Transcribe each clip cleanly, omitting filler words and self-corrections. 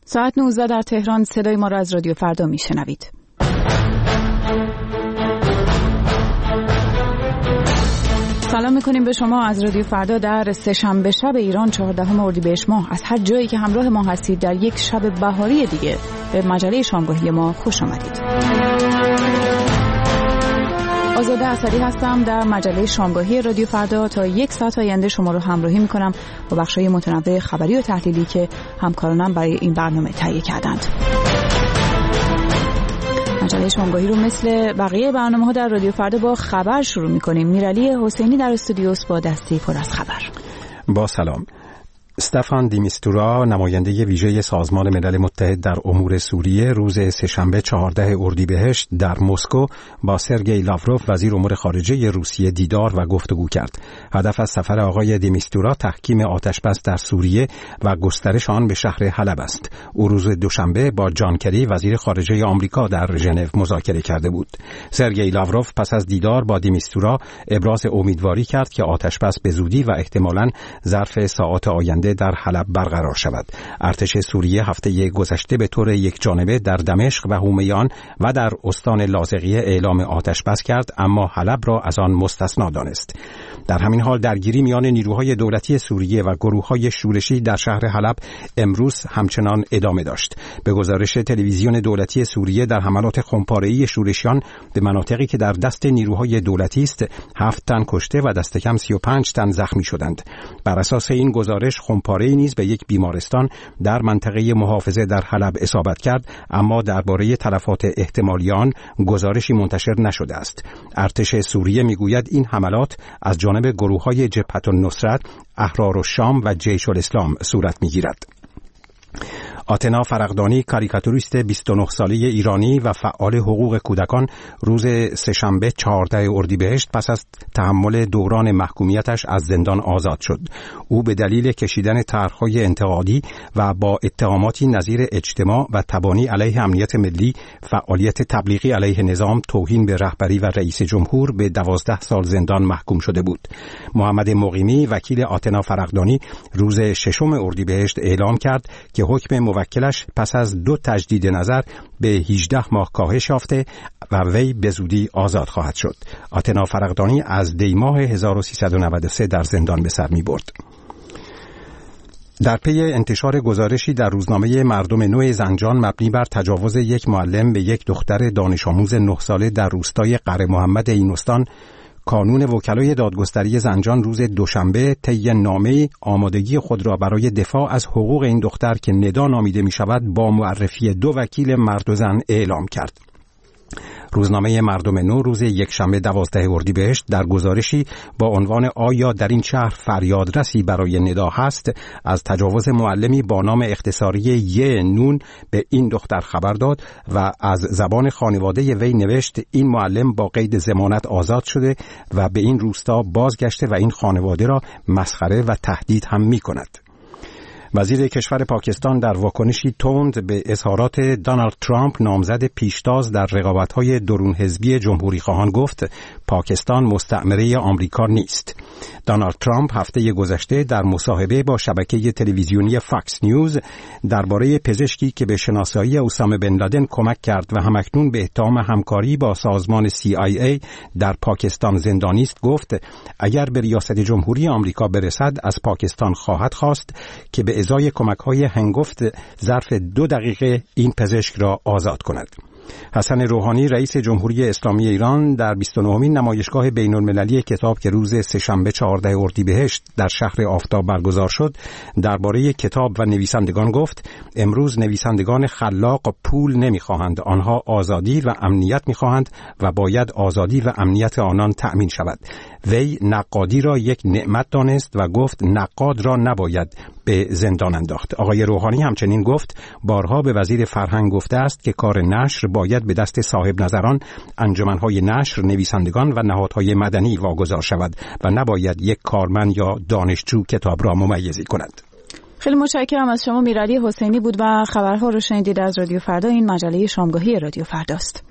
ساعت 19 در تهران. صدای ما را از رادیو فردا میشنوید. سلام میکنیم به شما از رادیو فردا در سه‌شنبه شب ایران 14 اردیبهشت ماه. از هر جایی که همراه ما هستید در یک شب بهاری دیگه به مجله شامگاهی ما خوش آمدید. آزاده اسدی هستم. در مجله شامگاهی رادیو فردا تا یک ساعت آینده شما رو همراهی میکنم با بخشای متنوع خبری و تحلیلی که همکارانم برای این برنامه تهیه کردند. مجله شامگاهی رو مثل بقیه برنامه‌ها در رادیو فردا با خبر شروع می‌کنیم. میرعلی حسینی در استودیوست با دستی پر از خبر. با سلام. استفان دی میستورا نماینده ویژه سازمان ملل متحد در امور سوریه روز سه‌شنبه 14 اردیبهشت در مسکو با سرگئی لاوروف وزیر امور خارجه روسیه دیدار و گفتگو کرد. هدف از سفر آقای دی میستورا تحکیم آتش‌بس در سوریه و گسترش آن به شهر حلب است. او روز دوشنبه با جان کری وزیر خارجه آمریکا در ژنو مذاکره کرده بود. سرگئی لاوروف پس از دیدار با دی میستورا ابراز امیدواری کرد که آتش‌بس به زودی و احتمالاً ظرف ساعات آینده در حلب برقرار شود. ارتش سوریه هفته گذشته به طور یکجانبه در دمشق و حومیان و در استان لاذقیه اعلام آتش بس کرد، اما حلب را از آن مستثنا دانست. در همین حال درگیری میان نیروهای دولتی سوریه و گروه‌های شورشی در شهر حلب امروز همچنان ادامه داشت. به گزارش تلویزیون دولتی سوریه در حملات خمپاره‌ای شورشیان به مناطقی که در دست نیروهای دولتی است 7 تن کشته و دست کم 35 تن زخمی شدند. بر اساس این گزارش خمپاره‌ای نیز به یک بیمارستان در منطقه محافظه در حلب اصابت کرد، اما درباره تلفات احتمالی آن گزارشی منتشر نشده است. ارتش سوریه میگوید این حملات از جانب گروه‌های جبهة النصرت، احرار الشام و جیش الاسلام صورت می‌گیرد. آتنا فرغدانی، کاریکاتوریست 29 ساله ایرانی و فعال حقوق کودکان، روز سه‌شنبه 14 اردیبهشت پس از تحمل دوران محکومیتش از زندان آزاد شد. او به دلیل کشیدن طرح‌های انتقادی و با اتهاماتی نظیر اجتماع و تبانی علیه امنیت ملی، فعالیت تبلیغی علیه نظام، توهین به رهبری و رئیس جمهور به 12 سال زندان محکوم شده بود. محمد مقیمی، وکیل آتنا فرغدانی، روز 6 اردیبهشت اعلام کرد که حکم موکلش پس از 2 تجدید نظر به 18 ماه کاهش یافته و وی به زودی آزاد خواهد شد. آتنا فرغدانی از دی ماه 1393 در زندان به سر می برد. در پی انتشار گزارشی در روزنامه مردم نو زنجان مبنی بر تجاوز یک معلم به یک دختر دانش آموز 9 ساله در روستای قره محمد اینستان، کانون وکلای دادگستری زنجان روز دوشنبه طی نامه آمادگی خود را برای دفاع از حقوق این دختر که ندا نامیده می شود با معرفی 2 وکیل مرد و زن اعلام کرد. روزنامه مردم نو روز یکشنبه 12 اردیبهشت در گزارشی با عنوان آیا در این شهر فریادرسی برای ندا هست از تجاوز معلمی با نام اختصاری ی نون به این دختر خبر داد و از زبان خانواده وی نوشت این معلم با قید ضمانت آزاد شده و به این روستا بازگشته و این خانواده را مسخره و تهدید هم می کند. وزیر کشور پاکستان در واکنشی تند به اظهارات دونالد ترامپ نامزد پیشتاز در رقابت‌های درون حزبی جمهوری خواهان گفت پاکستان مستعمره آمریکا نیست. دونالد ترامپ هفته گذشته در مصاحبه با شبکه تلویزیونی فاکس نیوز درباره پزشکی که به شناسایی اسامه بن لادن کمک کرد و همکنون به اتهام همکاری با سازمان CIA در پاکستان زندانی است گفت اگر به ریاست جمهوری آمریکا برسد از پاکستان خواهد خواست که به ازای کمک‌های هنگفت ظرف 2 دقیقه این پزشک را آزاد کند. حسن روحانی رئیس جمهوری اسلامی ایران در 29مین نمایشگاه بین‌المللی کتاب که روز سه‌شنبه 14 اردیبهشت در شهر آفتاب برگزار شد درباره کتاب و نویسندگان گفت امروز نویسندگان خلاق پول نمی‌خواهند، آنها آزادی و امنیت می‌خواهند و باید آزادی و امنیت آنان تأمین شود. وی نقادی را یک نعمت دانست و گفت نقاد را نباید به زندان انداخت. آقای روحانی همچنین گفت بارها به وزیر فرهنگ گفته است که کار نشر باید به دست صاحب نظران، انجمنهای نشر، نویسندگان و نهادهای مدنی واگذار شود و نباید یک کارمند یا دانشجو کتاب را ممیزی کند. خیلی متشکرم از شما. میرعلی حسینی بود و خبرها رو شنیدید از رادیو فردا. این مجله شامگاهی رادیو فرداست.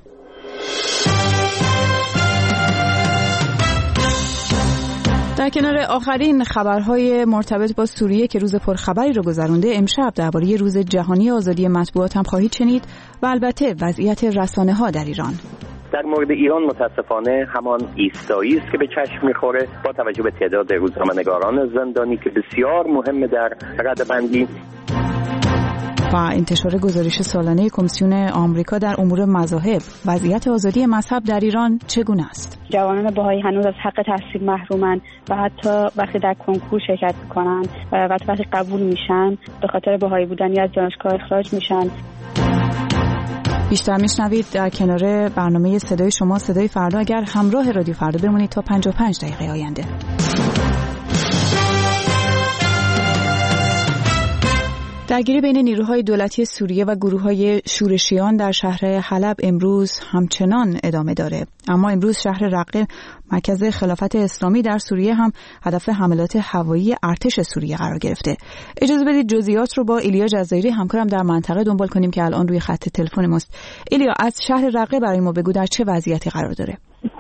در کنار آخرین خبرهای مرتبط با سوریه که روز پرخبری رو گذرونده، امشب درباره روز جهانی آزادی مطبوعات هم خواهید شنید و البته وضعیت رسانه‌ها در ایران. در مورد ایران متاسفانه همان ایستایی است که به چشم می‌خوره با توجه به تعداد روزنامه‌نگاران زندانی که بسیار مهمه در رده‌بندی و انتشار گزارش سالانه کمیسیون آمریکا در امور مذاهب. وضعیت آزادی مذهب در ایران چگونه است؟ جوانان بهایی هنوز از حق تحصیل محرومن و حتی وقتی در کنکور شرکت می‌کنن و وقتی قبول میشن به خاطر بهایی بودن یا از دانشگاه اخراج میشن. بیشتر میشنوید در کنار برنامه صدای شما صدای فردا. اگر همراه رادیو فردا بمونید تا 55 دقیقه آینده. درگیری بین نیروهای دولتی سوریه و گروه‌های شورشیان در شهر حلب امروز همچنان ادامه داره. اما امروز شهر رقه، مرکز خلافت اسلامی در سوریه، هم هدف حملات هوایی ارتش سوریه قرار گرفته. اجازه بدید جزئیات رو با ایلیا جزایری همکارم در منطقه دنبال کنیم که الان روی خط تلفن ماست. ایلیا، از شهر رقه برای ما بگو در چه وضعیتی قرار داره؟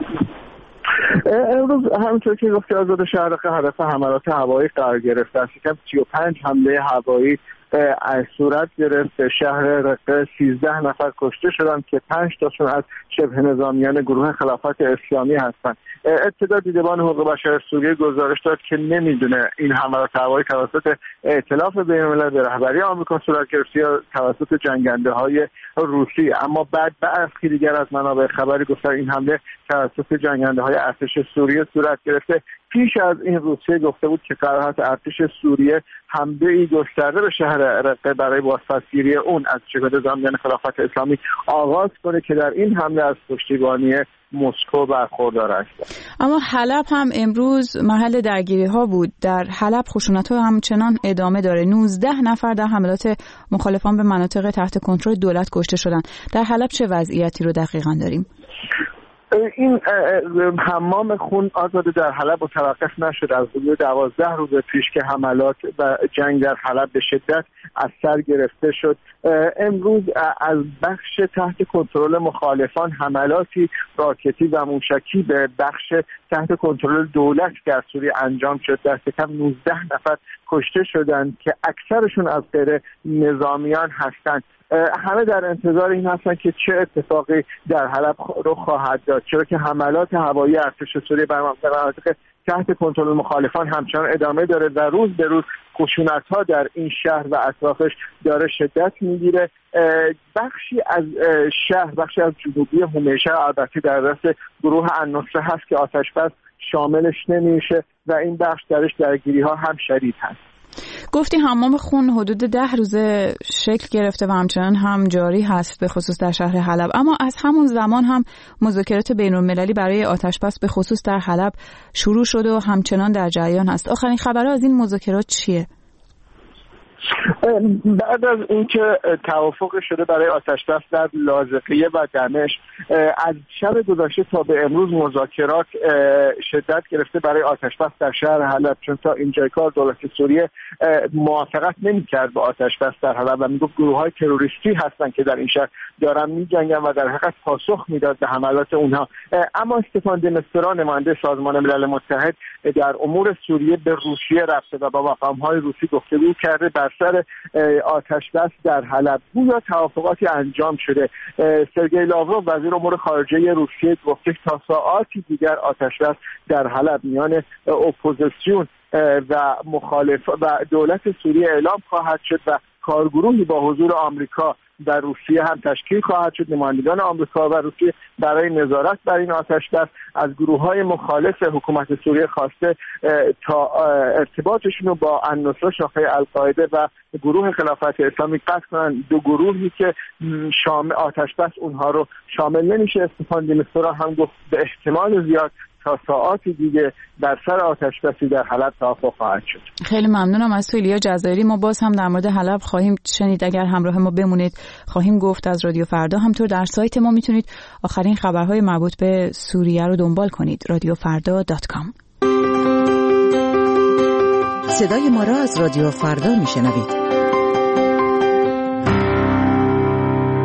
امروز همونطور که گفتی آزاد شهر رقه هدف حملات هوایی قرار گرفته است. 35 حمله هوایی از صورت گرفت. شهر رقه 13 نفر کشته شدند که 5 تاشون از شبه نظامیان گروه خلافت اسلامی هستند. ابتدا دیدبان حقوق بشر سوریه گزارش داد که نمیدونه این حملات هوایی توسط ائتلاف بین‌المللی به رهبری آمریکا صورت گرفت یا توسط جنگنده‌های روسی، اما بعد برخی دیگر از منابع خبری گفتن این حمله توسط جنگنده‌های ارتش سوریه صورت گرفته. پیش از این روسیه گفته بود که قرار است ارتش سوریه حمله‌ای گسترده به شهر رقه برای بازپسگیری اون از شبه نظامیان خلافت اسلامی آغاز کنه که در این حمله از پشتیبانی مسکو برخوردار است. اما حلب هم امروز محل درگیری‌ها بود. در حلب خشونت‌ها همچنان ادامه داره. 19 نفر در حملات مخالفان به مناطق تحت کنترل دولت کشته شدند. در حلب چه وضعیتی رو دقیقاً داریم؟ این حمام خون آزاده در حلب متوقف نشد. از حدود 12 روز پیش که حملات و جنگ در حلب به شدت از سر گرفته شد. امروز از بخش تحت کنترل مخالفان حملاتی راکتی و موشکی به بخش تحت کنترل دولت در سوریه انجام شد. دست کم 19 نفر کشته شدند که اکثرشون از غیر نظامیان هستند. همه در انتظار این هستند که چه اتفاقی در حلب رخ خواهد داد، چرا که حملات هوایی ارتش سوریه بر مناطق تحت کنترل مخالفان همچنان ادامه داره و روز به روز خشونت‌ها در این شهر و اطرافش داره شدت میگیره. بخشی از شهر، بخشی از جنوبی همیشه البته در دست گروه النصره هست که آتش‌بس شاملش نمیشه و این بخش درش درگیری‌ها هم شدید هست. گفتی حمام خون حدود 10 روزه شکل گرفته و همچنان هم جاری هست به خصوص در شهر حلب، اما از همون زمان هم مذاکرات بین‌المللی برای آتش‌بس به خصوص در حلب شروع شد و همچنان در جریان هست. آخرین خبرها از این مذاکرات چیه؟ بعد از اینکه توافق شده برای آتش‌بس در لاذقیه و دمشق، از شب گذشته تا به امروز مذاکرات شدت گرفته برای آتش‌بس در شهر حلب، چون تا اینجای کار دولت سوریه موافقت نمی‌کرد با آتش‌بس در حلب و میگفت گروه‌های تروریستی هستند که در این شهر دارن می‌جنگن و در حقیقت پاسخ میداد به حملات اونها. اما استفان د مستورا نماینده سازمان ملل متحد در امور سوریه به روسیه رفته و با مقام‌های روسی گفتگو کرده بر سر آتش‌بس در حلب. گویا توافقاتی انجام شده. سرگئی لاوروف وزیر امور خارجه روسیه گفته تا ساعاتی دیگر آتش‌بس در حلب میان اپوزیسیون و مخالف و دولت سوریه اعلام خواهد شد و کارگروهی با حضور آمریکا در روسیه هم تشکیل خواهد شد. نمایندگان آمریکا و روسیه برای نظارت بر این آتش‌بس از گروه‌های مخالف حکومت سوریه خواسته تا ارتباطشون رو با النصره شاخه القاعده و گروه خلافت اسلامی قطع کنند. دو گروهی که آتش‌بس اونها رو شامل نمیشه. استفان د مستورا هم گفت به احتمال زیاد تا ساعاتی دیگه در سر آتش‌بسی در حلب توافق خواهد شد. خیلی ممنونم از تو ایلیا جزایری. ما باز هم در مورد حلب خواهیم شنید. اگر همراه ما بمونید خواهیم گفت از رادیو فردا. همطور در سایت ما میتونید آخرین خبرهای مربوط به سوریه رو دنبال کنید. radiofarda.com. صدای ما را از رادیو فردا میشنوید.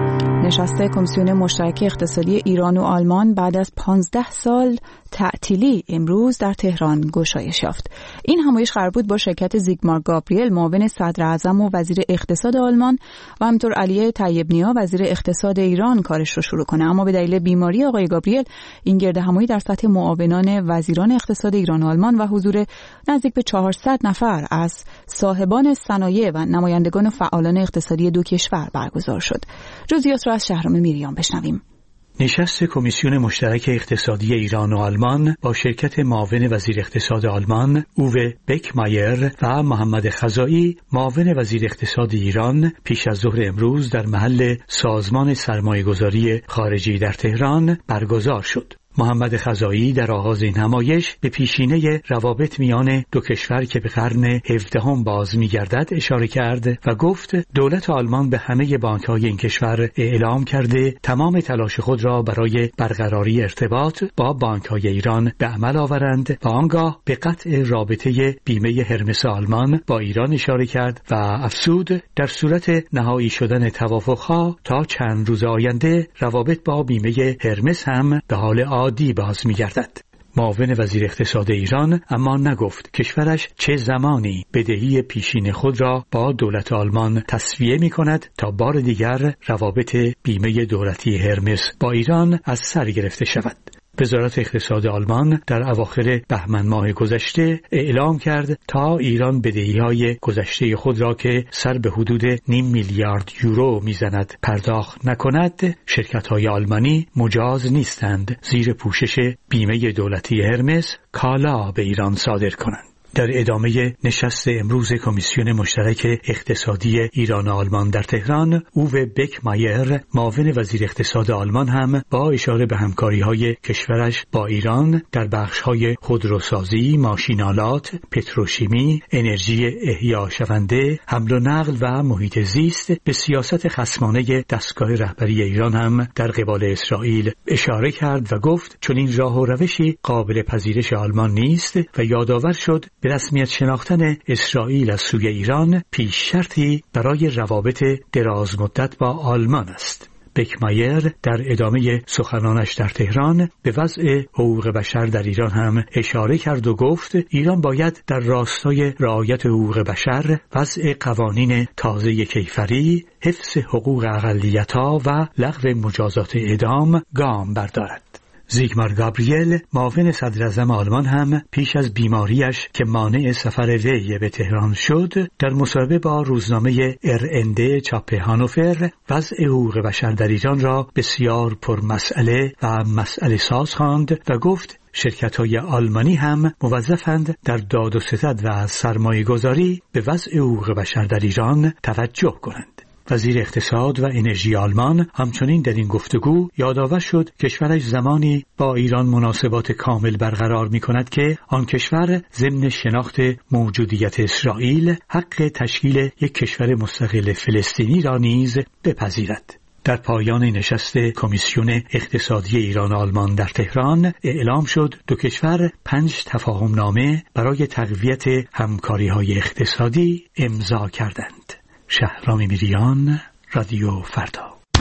نشست کمیسیون مشترک اقتصادی ایران و آلمان بعد از 15 سال تعطیلی امروز در تهران گشایش یافت. این همایش قرار بود با شرکت زیگمار گابریل معاون صدر اعظم و وزیر اقتصاد آلمان و همینطور علی طیب نیا وزیر اقتصاد ایران کارش رو شروع کنه، اما به دلیل بیماری آقای گابریل این گرد همایی در سطح معاونان وزیران اقتصاد ایران و آلمان و حضور نزدیک به 400 نفر از صاحبان صنایع و نمایندگان و فعالان اقتصادی دو کشور برگزار شد. جزئیات را از شهرام میریان بشنویم. نشست کمیسیون مشترک اقتصادی ایران و آلمان با شرکت معاون وزیر اقتصاد آلمان اووه بکمایر و محمد خزائی معاون وزیر اقتصاد ایران پیش از ظهر امروز در محل سازمان سرمایه‌گذاری خارجی در تهران برگزار شد. محمد خزائی در آغاز این همایش به پیشینه روابط میان دو کشور که به قرن 17 باز می‌گردد اشاره کرد و گفت دولت آلمان به همه بانک‌های این کشور اعلام کرده تمام تلاش خود را برای برقراری ارتباط با بانک‌های ایران به عمل آورند و آنگاه به قطع رابطه بیمه هرمس آلمان با ایران اشاره کرد و افزود در صورت نهایی شدن توافق‌ها تا چند روز آینده روابط با بیمه هرمس هم به حال عادی باز می‌گردد. معاون وزیر اقتصاد ایران اما نگفت کشورش چه زمانی بدهی پیشین خود را با دولت آلمان تسویه می‌کند تا بار دیگر روابط بیمه دولتی هرمس با ایران از سر گرفته شود. وزارت اقتصاد آلمان در اواخر بهمن ماه گذشته اعلام کرد تا ایران بدهی‌های گذشته خود را که سر به حدود 0.5 میلیارد یورو میزند پرداخت نکند، شرکت‌های آلمانی مجاز نیستند زیر پوشش بیمه دولتی هرمس کالا به ایران صادر کنند. در ادامه نشست امروز کمیسیون مشترک اقتصادی ایران و آلمان در تهران، اووه بکمایر معاون وزیر اقتصاد آلمان هم با اشاره به همکاری‌های کشورش با ایران در بخش‌های خودروسازی، ماشین‌آلات، پتروشیمی، انرژی احیا شونده، حمل و نقل و محیط زیست به سیاست خصمانه دستگاه رهبری ایران هم در قبال اسرائیل اشاره کرد و گفت چون این راه و روشی قابل پذیرش آلمان نیست و یادآور شد به رسمیت شناختن اسرائیل از سوی ایران پیش شرطی برای روابط دراز مدت با آلمان است. بکمایر در ادامه سخنانش در تهران به وضع حقوق بشر در ایران هم اشاره کرد و گفت ایران باید در راستای رعایت حقوق بشر، وضع قوانین تازه کیفری، حفظ حقوق اقلیت‌ها و لغو مجازات اعدام گام بردارد. زیگمار گابریل معاون صدر اعظم آلمان هم پیش از بیماریش که مانع سفر وی به تهران شد در مصاحبه با روزنامه RND چاپ هانوفر وضع حقوق بشر در ایران را بسیار پرمسئله و مسئله ساز خواند و گفت شرکت‌های آلمانی هم موظفند در داد و ستد و سرمایه‌گذاری به وضع حقوق بشر در ایران توجه کنند. وزیر اقتصاد و انرژی آلمان همچنین در این گفتگو یادآور شد کشورش زمانی با ایران مناسبات کامل برقرار می‌کند که آن کشور ضمن شناخت موجودیت اسرائیل حق تشکیل یک کشور مستقل فلسطینی را نیز بپذیرد. در پایان نشست کمیسیون اقتصادی ایران و آلمان در تهران اعلام شد دو کشور 5 تفاهم‌نامه برای تقویت همکاری‌های اقتصادی امضا کردند. شهرام میریان، رادیو فردا.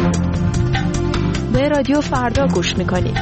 به رادیو فردا گوش میکنید.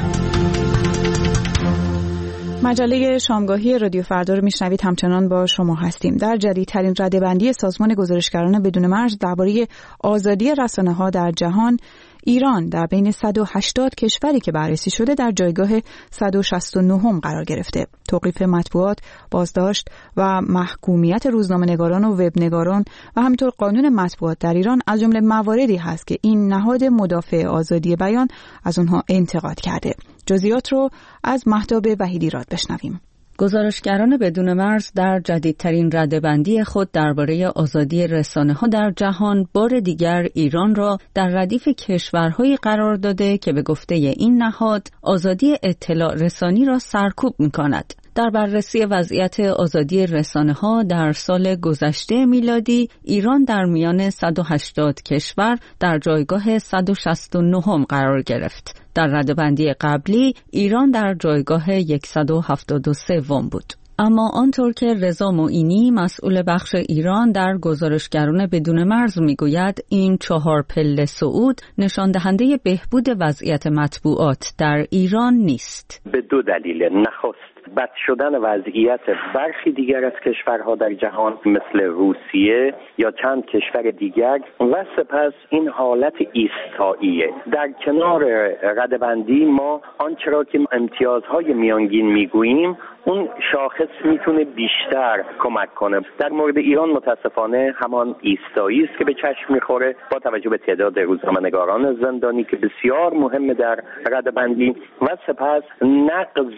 مجله شامگاهی رادیو فردا رو میشنوید، همچنان با شما هستیم. در جدیدترین رده‌بندی سازمان گزارشگران بدون مرز درباره آزادی رسانه‌ها در جهان، ایران در بین 180 کشوری که بررسی شده در جایگاه 169 قرار گرفته. توقیف مطبوعات، بازداشت و محکومیت روزنامه‌نگاران و وبنگاران و همینطور قانون مطبوعات در ایران از جمله مواردی هست که این نهاد مدافع آزادی بیان از اونها انتقاد کرده. جزئیات رو از مهتاب وحیدی راد بشنویم. گزارشگران بدون مرز در جدیدترین رده‌بندی خود درباره آزادی رسانه‌ها در جهان بار دیگر ایران را در ردیف کشورهایی قرار داده که به گفته این نهاد آزادی اطلاع رسانی را سرکوب می‌کند. در بررسی وضعیت آزادی رسانه‌ها در سال گذشته میلادی، ایران در میان 180 کشور در جایگاه 169 قرار گرفت. در رده‌بندی قبلی ایران در جایگاه 173 بود. اما آنطور که رضا معینی مسئول بخش ایران در گزارشگران بدون مرز میگوید این 4 پله صعود نشان دهنده بهبود وضعیت مطبوعات در ایران نیست. به 2 دلیل. نخست بد شدن وضعیت برخی دیگر از کشورها در جهان مثل روسیه یا چند کشور دیگر و سپس این حالت ایستاییه. در کنار ردبندی ما آنچه را که امتیازهای میانگین میگوییم اون شاخص میتونه بیشتر کمک کنه. در مورد ایران متاسفانه همان ایستایی است که به چشم میخوره با توجه به تعداد روزنامه‌نگاران زندانی که بسیار مهمه در ردبندی و سپس نقض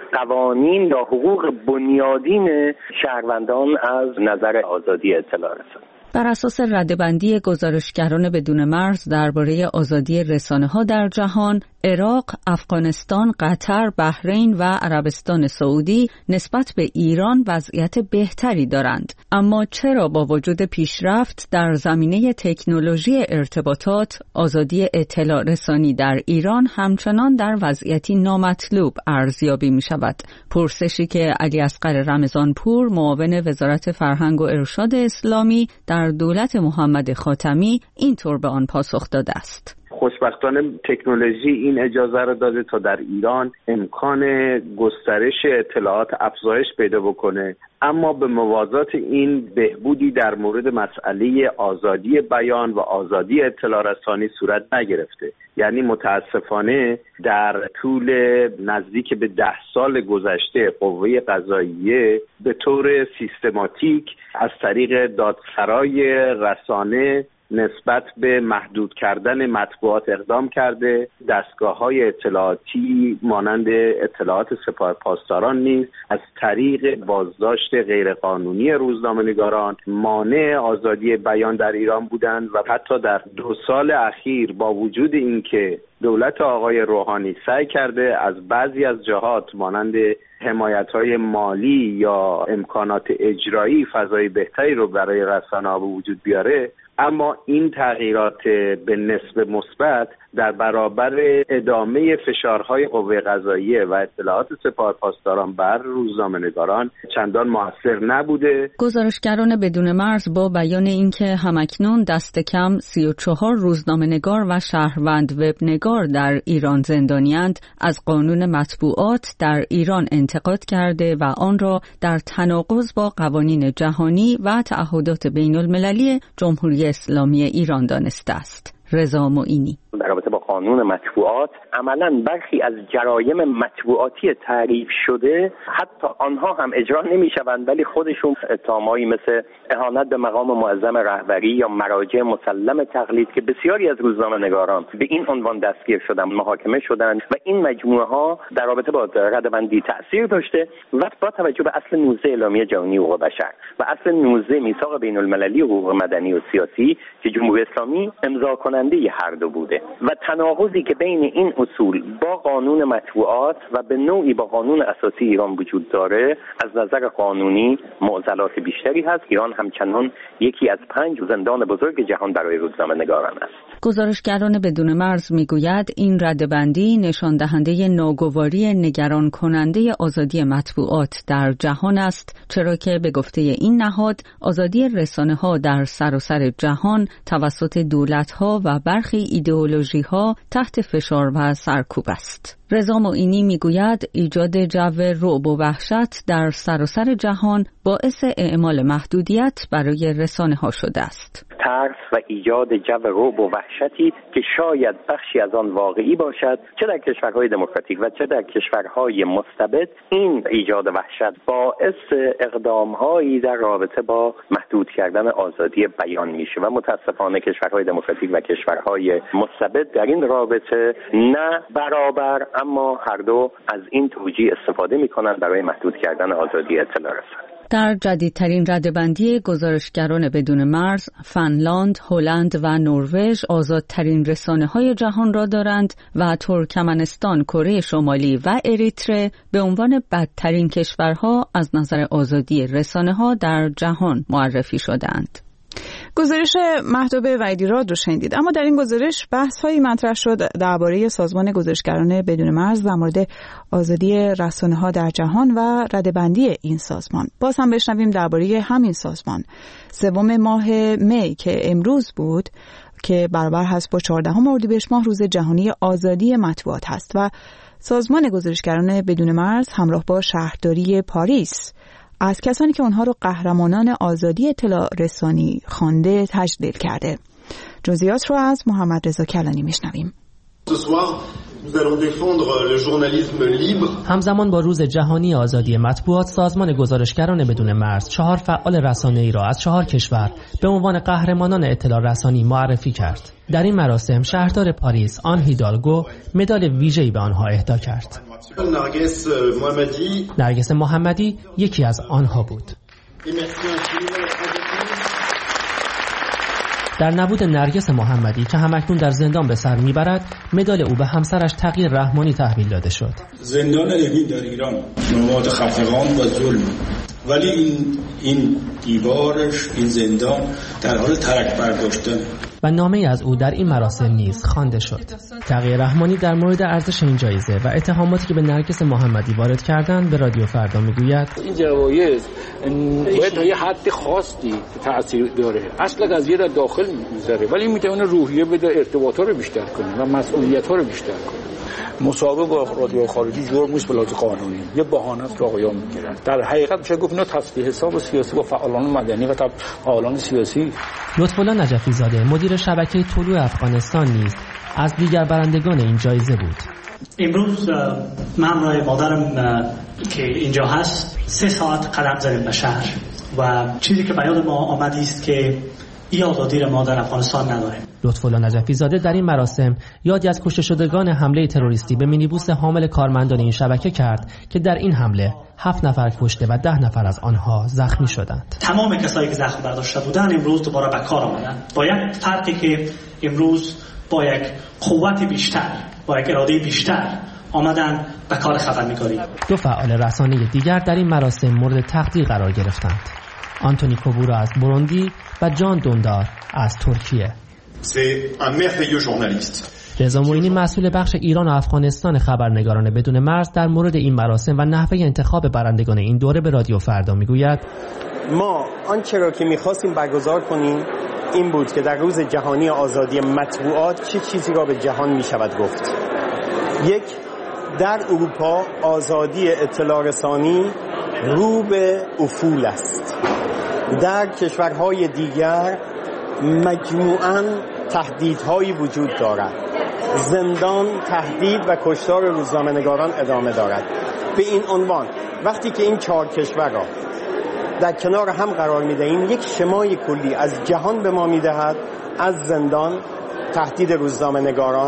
قوانین یا حقوق بنیادین شهروندان از نظر آزادی اطلاع رسانی. بر اساس ردبندی گزارشگران بدون مرز درباره آزادی رسانه‌ها در جهان، عراق، افغانستان، قطر، بحرین و عربستان سعودی نسبت به ایران وضعیت بهتری دارند. اما چرا با وجود پیشرفت در زمینه تکنولوژی ارتباطات، آزادی اطلاع رسانی در ایران همچنان در وضعیتی نامطلوب ارزیابی می شود؟ پرسشی که علی اصغر رمضانپور، معاون وزارت فرهنگ و ارشاد اسلامی در دولت محمد خاتمی، اینطور به آن پاسخ داده است. خوشبختانه تکنولوژی این اجازه را داده تا در ایران امکان گسترش اطلاعات افزایش پیدا بکنه، اما به موازات این بهبودی در مورد مسئله آزادی بیان و آزادی اطلاع رسانی صورت نگرفته. یعنی متاسفانه در طول نزدیک به 10 سال گذشته قوه قضاییه به طور سیستماتیک از طریق دادسرای رسانه نسبت به محدود کردن مطبوعات اقدام کرده. دستگاه‌های اطلاعاتی مانند اطلاعات سپاه پاسداران نیز از طریق بازداشت غیرقانونی روزنامه‌نگاران مانع آزادی بیان در ایران بودند و حتی در 2 سال اخیر با وجود اینکه دولت آقای روحانی سعی کرده از بعضی از جهات مانند حمایت‌های مالی یا امکانات اجرایی فضای بهتری رو برای رسانه‌ها به وجود بیاره، اما این تغییرات به نسبت مثبت در برابر ادامه فشارهای قوه قضاییه و اطلاعات سپاه پاسداران بر روزنامه‌نگاران چندان موثر نبوده. گزارشگران بدون مرز با بیان اینکه همکنون دست کم 34 روزنامه‌نگار و شهروند وبنگار در ایران زندانی‌اند، از قانون مطبوعات در ایران انتقاد کرده و آن را در تناقض با قوانین جهانی و تعهدات بین‌المللی جمهوری اسلامی ایران دانسته است. رضا معینی: در رابطه با قانون مطبوعات عملاً برخی از جرایم مطبوعاتی تعریف شده حتی آنها هم اجرا نمی‌شوند، ولی خودشون اتهامایی مثل اهانت به مقام معظم رهبری یا مراجع مسلم تقلید که بسیاری از روزنامه‌نگاران به این عنوان دستگیر شدند، محاکمه شدند و این مجموعه ها در رابطه با ردبندی تأثیر داشته و با توجه به اصل 19 اعلامیه جهانی حقوق بشر و اصل 19 میثاق بین‌المللی حقوق مدنی و سیاسی که جمهوری اسلامی امضا کننده هر دو بوده و تناقضی که بین این اصول با قانون مطبوعات و به نوعی با قانون اساسی ایران وجود داره، از نظر قانونی معضلات بیشتری هست. ایران همچنان یکی از 5 زندان بزرگ جهان برای روزنامه‌نگاران است. گزارشگران بدون مرز میگوید این ردبندی نشان دهنده ناگواری نگران کننده آزادی مطبوعات در جهان است، چرا که به گفته این نهاد آزادی رسانه‌ها در سراسر جهان توسط دولت‌ها و برخی ایدئولوژی‌ها تحت فشار و سرکوب است. رضا معینی میگوید ایجاد جو رعب و وحشت در سراسر جهان باعث اعمال محدودیت برای رسانه‌ها شده است. ترس و ایجاد جو رعب و وحشتی که شاید بخشی از آن واقعی باشد، چه در کشورهای دموکراتیک و چه در کشورهای مستبد، این ایجاد وحشت باعث اقدام‌هایی در رابطه با محدود کردن آزادی بیان میشه و متاسفانه کشورهای دموکراتیک و کشورهای مستبد در این رابطه نه برابر اما هر دو از این توجیه استفاده می‌کنند برای محدود کردن آزادی اطلاع رسانی. در جدیدترین ردبندی گزارشگران بدون مرز، فنلاند، هلند و نروژ آزادترین رسانه‌های جهان را دارند و ترکمنستان، کره شمالی و اریتره به عنوان بدترین کشورها از نظر آزادی رسانه‌ها در جهان معرفی شدند. گزارش مهتاب وحیدی‌راد رو شنیدید. اما در این گزارش بحث‌هایی مطرح شد درباره سازمان گزارشگران بدون مرز در مورد آزادی رسانه‌ها در جهان و رده‌بندی این سازمان. باز هم بشنویم درباره همین سازمان. 3 ماه می که امروز بود که برابر هست با 14 اردیبهشت ماه روز جهانی آزادی مطبوعات هست و سازمان گزارشگران بدون مرز همراه با شهرداری پاریس از کسانی که اونها رو قهرمانان آزادی اطلاع رسانی خوانده تجلیل کرده. جزئیات رو از محمد رضا کلانی میشنویم. همزمان با روز جهانی آزادی مطبوعات، سازمان گزارشگران بدون مرز 4 فعال رسانه‌ای را از 4 کشور به عنوان قهرمانان اطلاع رسانی معرفی کرد. در این مراسم شهردار پاریس آن هیدالگو مدال ویژه‌ای به آنها اهدا کرد. نرگس محمدی یکی از آنها بود. در نبود نرگس محمدی که همکنون در زندان به سر میبرد، مدال او به همسرش تقی رحمانی تحویل داده شد. زندان اوین در ایران نماد خفقان و ظلم، ولی این دیوارش، این زندان در حال ترک برداشتن. و نامه‌ای از او در این مراسم نیز خوانده شد. تقی رحمانی در مورد ارزش این جایزه و اتهاماتی که به نرگس محمدی وارد کردند به رادیو فردا میگوید: این جوایز باید تا یه حد خاصی تأثیر داره. اصلا قضیه را داخل میذاره، ولی میتونه روحیه بده، ارتباطا رو بیشتر کنه و مسئولیت‌ها رو بیشتر کنه. مصاحبه با رادیو خارجی جرم نیست به لحاظ قانونی، یه بهانه است که آقایان میگیرن. در حقیقت میشه گفت اینا تصفیه حساب سیاسی با فعالان مدنی و فعالان سیاسی. لطف‌الله نجفی زاده مدیر شبکه طلوع افغانستان نیز از دیگر برندگان این جایزه بود. امروز من رای مادرم که اینجا هست 3 ساعت قدم زدیم به شهر و چیزی که به یاد ما آمده است که این آزادی را ما در افغانستان نداریم. لطف‌الله نجفی زاده در این مراسم یادی از کشته شدگان حمله تروریستی به مینیبوس حامل کارمندان این شبکه کرد که در این حمله 7 نفر کشته و 10 نفر از آنها زخمی شدند. تمام کسایی که زخم برداشته بودند امروز دوباره به کار آمدند. با یک فرقی که امروز با یک قوت بیشتر، با یک اراده بیشتر آمدن به کار خبرنگاری. 2 فعال رسانه دیگر در این مراسم مورد تقدیر قرار گرفتند. آنتونی کوبورا از بوروندی و جان دوندار از ترکیه. رضا معینی مسئول بخش ایران و افغانستان خبرنگاران بدون مرز در مورد این مراسم و نحوه انتخاب برندگان این دوره به رادیو فردا میگوید: ما آنچه را که می‌خواستیم برگزار کنیم این بود که در روز جهانی آزادی مطبوعات چه چیزی را به جهان می‌شود گفت. 1. در اروپا آزادی اطلاع رسانی رو به افول است. در کشورهای دیگر مجموعاً تهدیدهایی وجود دارد. زندان، تهدید و کشتار روزنامه‌نگاران ادامه دارد. به این عنوان وقتی که این 4 کشور را در کنار هم قرار می‌دهیم، یک شمای کلی از جهان به ما می‌دهد، از زندان، تهدید روزنامه‌نگاران،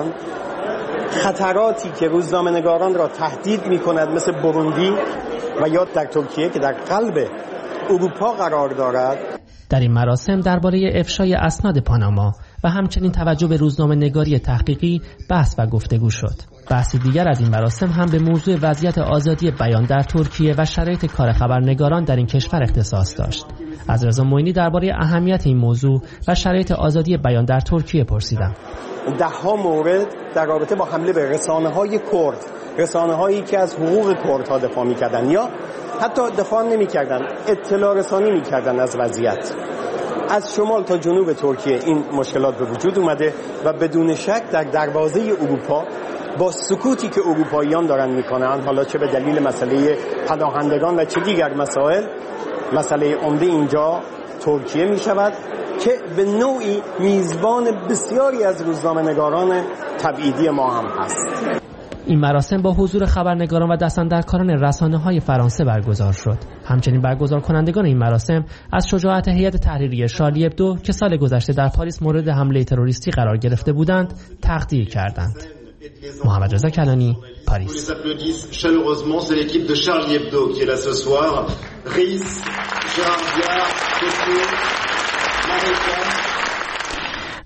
خطراتی که روزنامه‌نگاران را تهدید می‌کند مثل بوروندی و یا در ترکیه که در قلب اروپا قرار دارد. در این مراسم درباره افشای اسناد پاناما و همچنین توجه به روزنامه نگاری تحقیقی بحث و گفتگو شد. بحثی دیگر از این مراسم هم به موضوع وضعیت آزادی بیان در ترکیه و شرایط کار خبرنگاران در این کشور اختصاص داشت. از رضا معینی درباره اهمیت این موضوع و شرایط آزادی بیان در ترکیه پرسیدم. 10 مورد در رابطه با حمله به رسانه‌های کرد، رسانه‌هایی که از حقوق کردها دفاع می‌کردند یا حتی دفاع نمی‌کردند، اطلاع رسانی می‌کردند از وضعیت. از شمال تا جنوب ترکیه این مشکلات به وجود اومده و بدون شک در دروازه اروپا با سکوتی که اروپاییان دارن میکنن، حالا چه به دلیل مسئله پناهندگان و چه دیگر مسائل، مسئله عمده اینجا ترکیه میشود که به نوعی میزبان بسیاری از روزنامه‌نگاران تبعیدی ما هم هست. این مراسم با حضور خبرنگاران و دستاندرکاران رسانه‌های فرانسه برگزار شد. همچنین برگزار کنندگان این مراسم از شجاعت هیئت تحریریه شارلی ابدو که سال گذشته در پاریس مورد حمله تروریستی قرار گرفته بودند تقدیر کردند. محمد رضا کلانی، پاریس.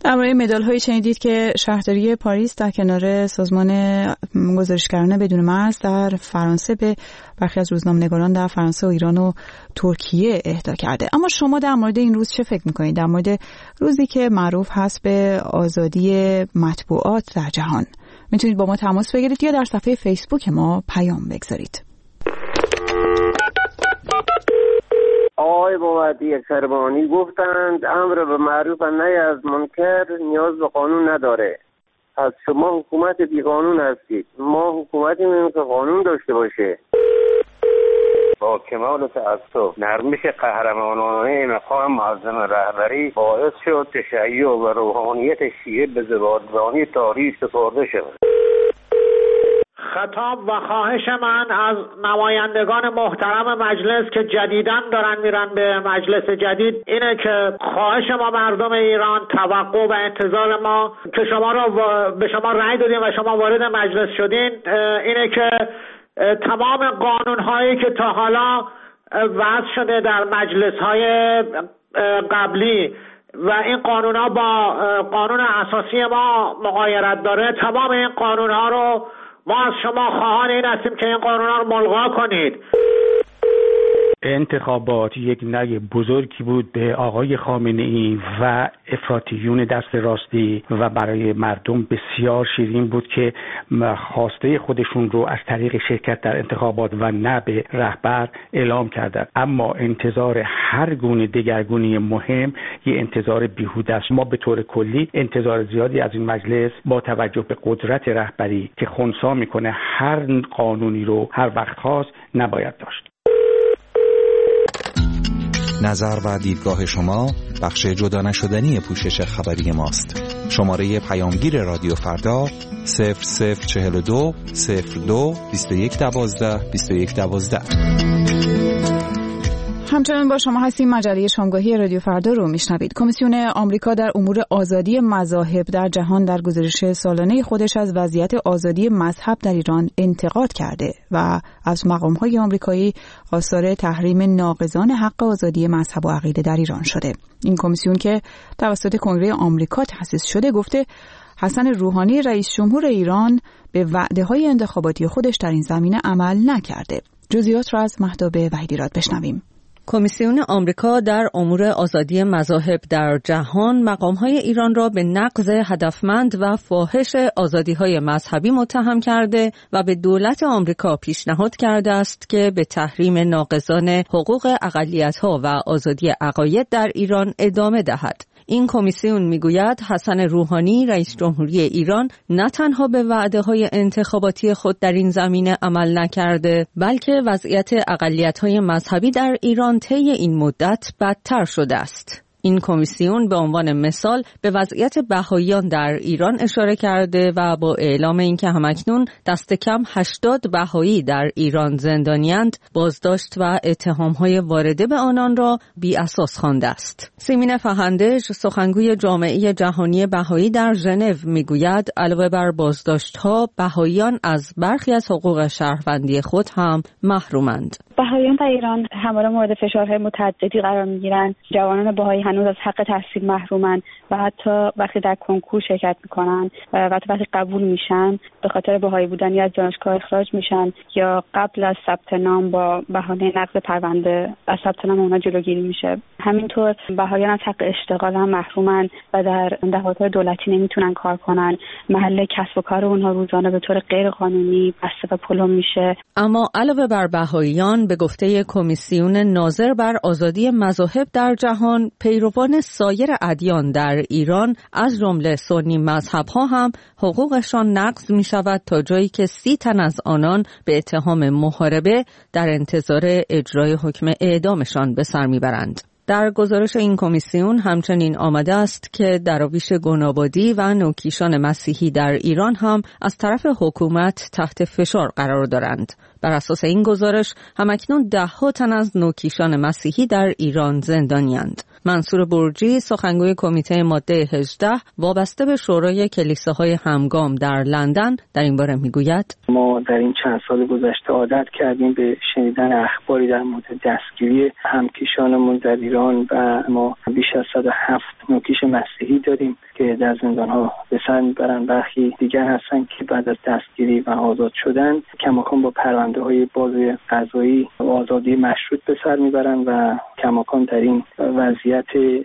در مورد مدال‌هایی شنیدید که شهرداری پاریس در کنار سازمان گزارشگران بدون مرز در فرانسه به برخی از روزنامه‌نگاران در فرانسه و ایران و ترکیه اهدا کرده. اما شما در مورد این روز چه فکر می‌کنید؟ در مورد روزی که معروف هست به آزادی مطبوعات در جهان. میتونید با ما تماس بگیرید یا در صفحه فیسبوک ما پیام بگذارید. آقای بابتی کربانی گفتند امر به معروف و نهی از منکر نیاز به قانون نداره. پس شما حکومت بی قانون هستید. ما حکومتی می‌خوایم که قانون داشته باشه. با کمال تأسف نرمش قهرمانانه مقام معظم رهبری باعث شد تشیع و روحانیت شیعه به زبادرانی تاریخ سپرده شود. خطاب و خواهش من از نمایندگان محترم مجلس که جدیداً دارن میرن به مجلس جدید اینه که خواهش ما مردم ایران، توقع و انتظار ما که شما را به شما رأی دادیم و شما وارد مجلس شدین اینه که تمام قانون‌هایی که تا حالا وضع شده در مجلس‌های قبلی و این قانون‌ها با قانون اساسی ما مغایرت داره، تمام این قانون‌ها رو ما از شما خواهان این هستیم که این قانون‌ها رو ملغا کنید. انتخابات یک نگ بزرگی بود به آقای خامنه‌ای و افراطیون دست راستی و برای مردم بسیار شیرین بود که خواسته خودشون رو از طریق شرکت در انتخابات و نه به رهبر اعلام کردند. اما انتظار هر گونه دگرگونی مهم یه انتظار بیهوده است. ما به طور کلی انتظار زیادی از این مجلس با توجه به قدرت رهبری که خنثی میکنه هر قانونی رو هر وقت خواست نباید داشت. نظر و دیدگاه شما بخش جدا نشدنی پوشش خبری ماست. شماره پیامگیر رادیو فردا 0042 02 2112 2112. همچنان با شما هستیم. مجله شامگاهی رادیو فردا رو میشنوید. کمیسیون آمریکا در امور آزادی مذاهب در جهان در گزارش سالانه خودش از وضعیت آزادی مذهب در ایران انتقاد کرده و از مقام‌های آمریکایی خواستار تحریم ناقضان حق آزادی مذهب و عقیده در ایران شده. این کمیسیون که توسط کنگره آمریکا تأسیس شده گفته حسن روحانی رئیس جمهور ایران به وعده‌های انتخاباتی خودش در این زمینه عمل نکرده. جزئیات را از مهتاب وحیدی‌راد بشنویم. کمیسیون آمریکا در امور آزادی مذاهب در جهان مقام‌های ایران را به نقض هدفمند و فاحش آزادی‌های مذهبی متهم کرده و به دولت آمریکا پیشنهاد کرده است که به تحریم ناقضان حقوق اقلیت‌ها و آزادی عقاید در ایران ادامه دهد. این کمیسیون میگوید حسن روحانی رئیس جمهوری ایران نه تنها به وعده‌های انتخاباتی خود در این زمینه عمل نکرده بلکه وضعیت اقلیت‌های مذهبی در ایران طی این مدت بدتر شده است. این کمیسیون به عنوان مثال به وضعیت بهائیان در ایران اشاره کرده و با اعلام اینکه همکنون دست کم 80 بهایی در ایران زندانی‌اند، بازداشت و اتهام‌های وارده به آنان را بی اساس خوانده است. سیمین فهندش، سخنگوی جامعه جهانی بهایی در ژنو میگوید علاوه بر بازداشت‌ها، بهاییان از برخی از حقوق شهروندی خود هم محرومند. بهاییان در ایران همواره مورد فشارهای متعددی قرار می‌گیرند. جوانان بهایی هنوز از حق تحصیل محرومند و حتی وقتی در کنکور شرکت می‌کنن و وقتی قبول میشن به خاطر بهایی بودن یا از دانشگاه اخراج میشن یا قبل از ثبت نام با بهانه نقض پرونده از ثبت نام اونها جلوگیری میشه. همینطور بهاییان از حق اشتغال هم محرومند و در دفاتر دولتی نمیتونن کار کنن. محل کسب و کار اونها روزانه به طور غیر قانونی بسته و پلم میشه. اما علاوه بر بهاییان، به گفته کمیسیون ناظر بر آزادی مذاهب در جهان، پیروان سایر ادیان در ایران از جمله سنی مذهب‌ها هم حقوقشان نقض می‌شود تا جایی که 30 تن از آنان به اتهام محاربه در انتظار اجرای حکم اعدامشان به سر میبرند. در گزارش این کمیسیون همچنین آمده است که دراویش گنابادی و نوکیشان مسیحی در ایران هم از طرف حکومت تحت فشار قرار دارند. بر اساس این گزارش همکنون 10 تن از نوکیشان مسیحی در ایران زندانی‌اند. منصور برجی، سخنگوی کمیته ماده 18 وابسته به شورای کلیساهای همگام در لندن، در این باره میگوید ما در این چند سال گذشته عادت کردیم به شنیدن اخباری در مورد دستگیری همکیشانمون در ایران و ما بیش از 107 نوکیش مسیحی داریم که در زندان‌ها به سر میبرن. برخی دیگر هستن که بعد از دستگیری و آزاد شدن کماکان با پرونده‌های بازی قضایی و آزادی مشروط به سر میبرن و کماکان در این وضعیت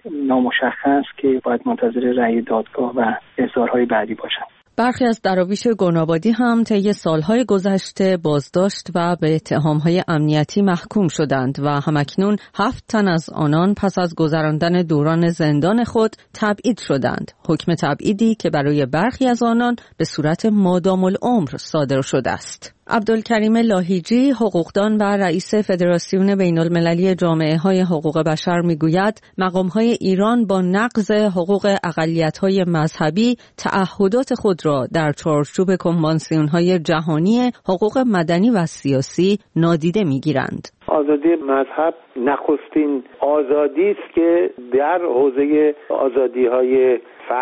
نامشخص که باید منتظر رأی دادگاه و احضارهای بعدی باشن. برخی از دراویش گنابادی هم طی سالهای گذشته بازداشت و به اتهامهای امنیتی محکوم شدند و همکنون 7 تن از آنان پس از گذراندن دوران زندان خود تبعید شدند. حکم تبعیدی که برای برخی از آنان به صورت مادام العمر صادر شده است. عبدالکریم لاهیجی، حقوقدان و رئیس فدراسیون بین المللی جامعه های حقوق بشر میگوید مقامهای ایران با نقض حقوق اقلیت‌های مذهبی تعهدات خود را در چارچوب کنوانسیون های جهانی حقوق مدنی و سیاسی نادیده میگیرند. آزادی مذهب نخستین آزادی است که در حوزه آزادی‌های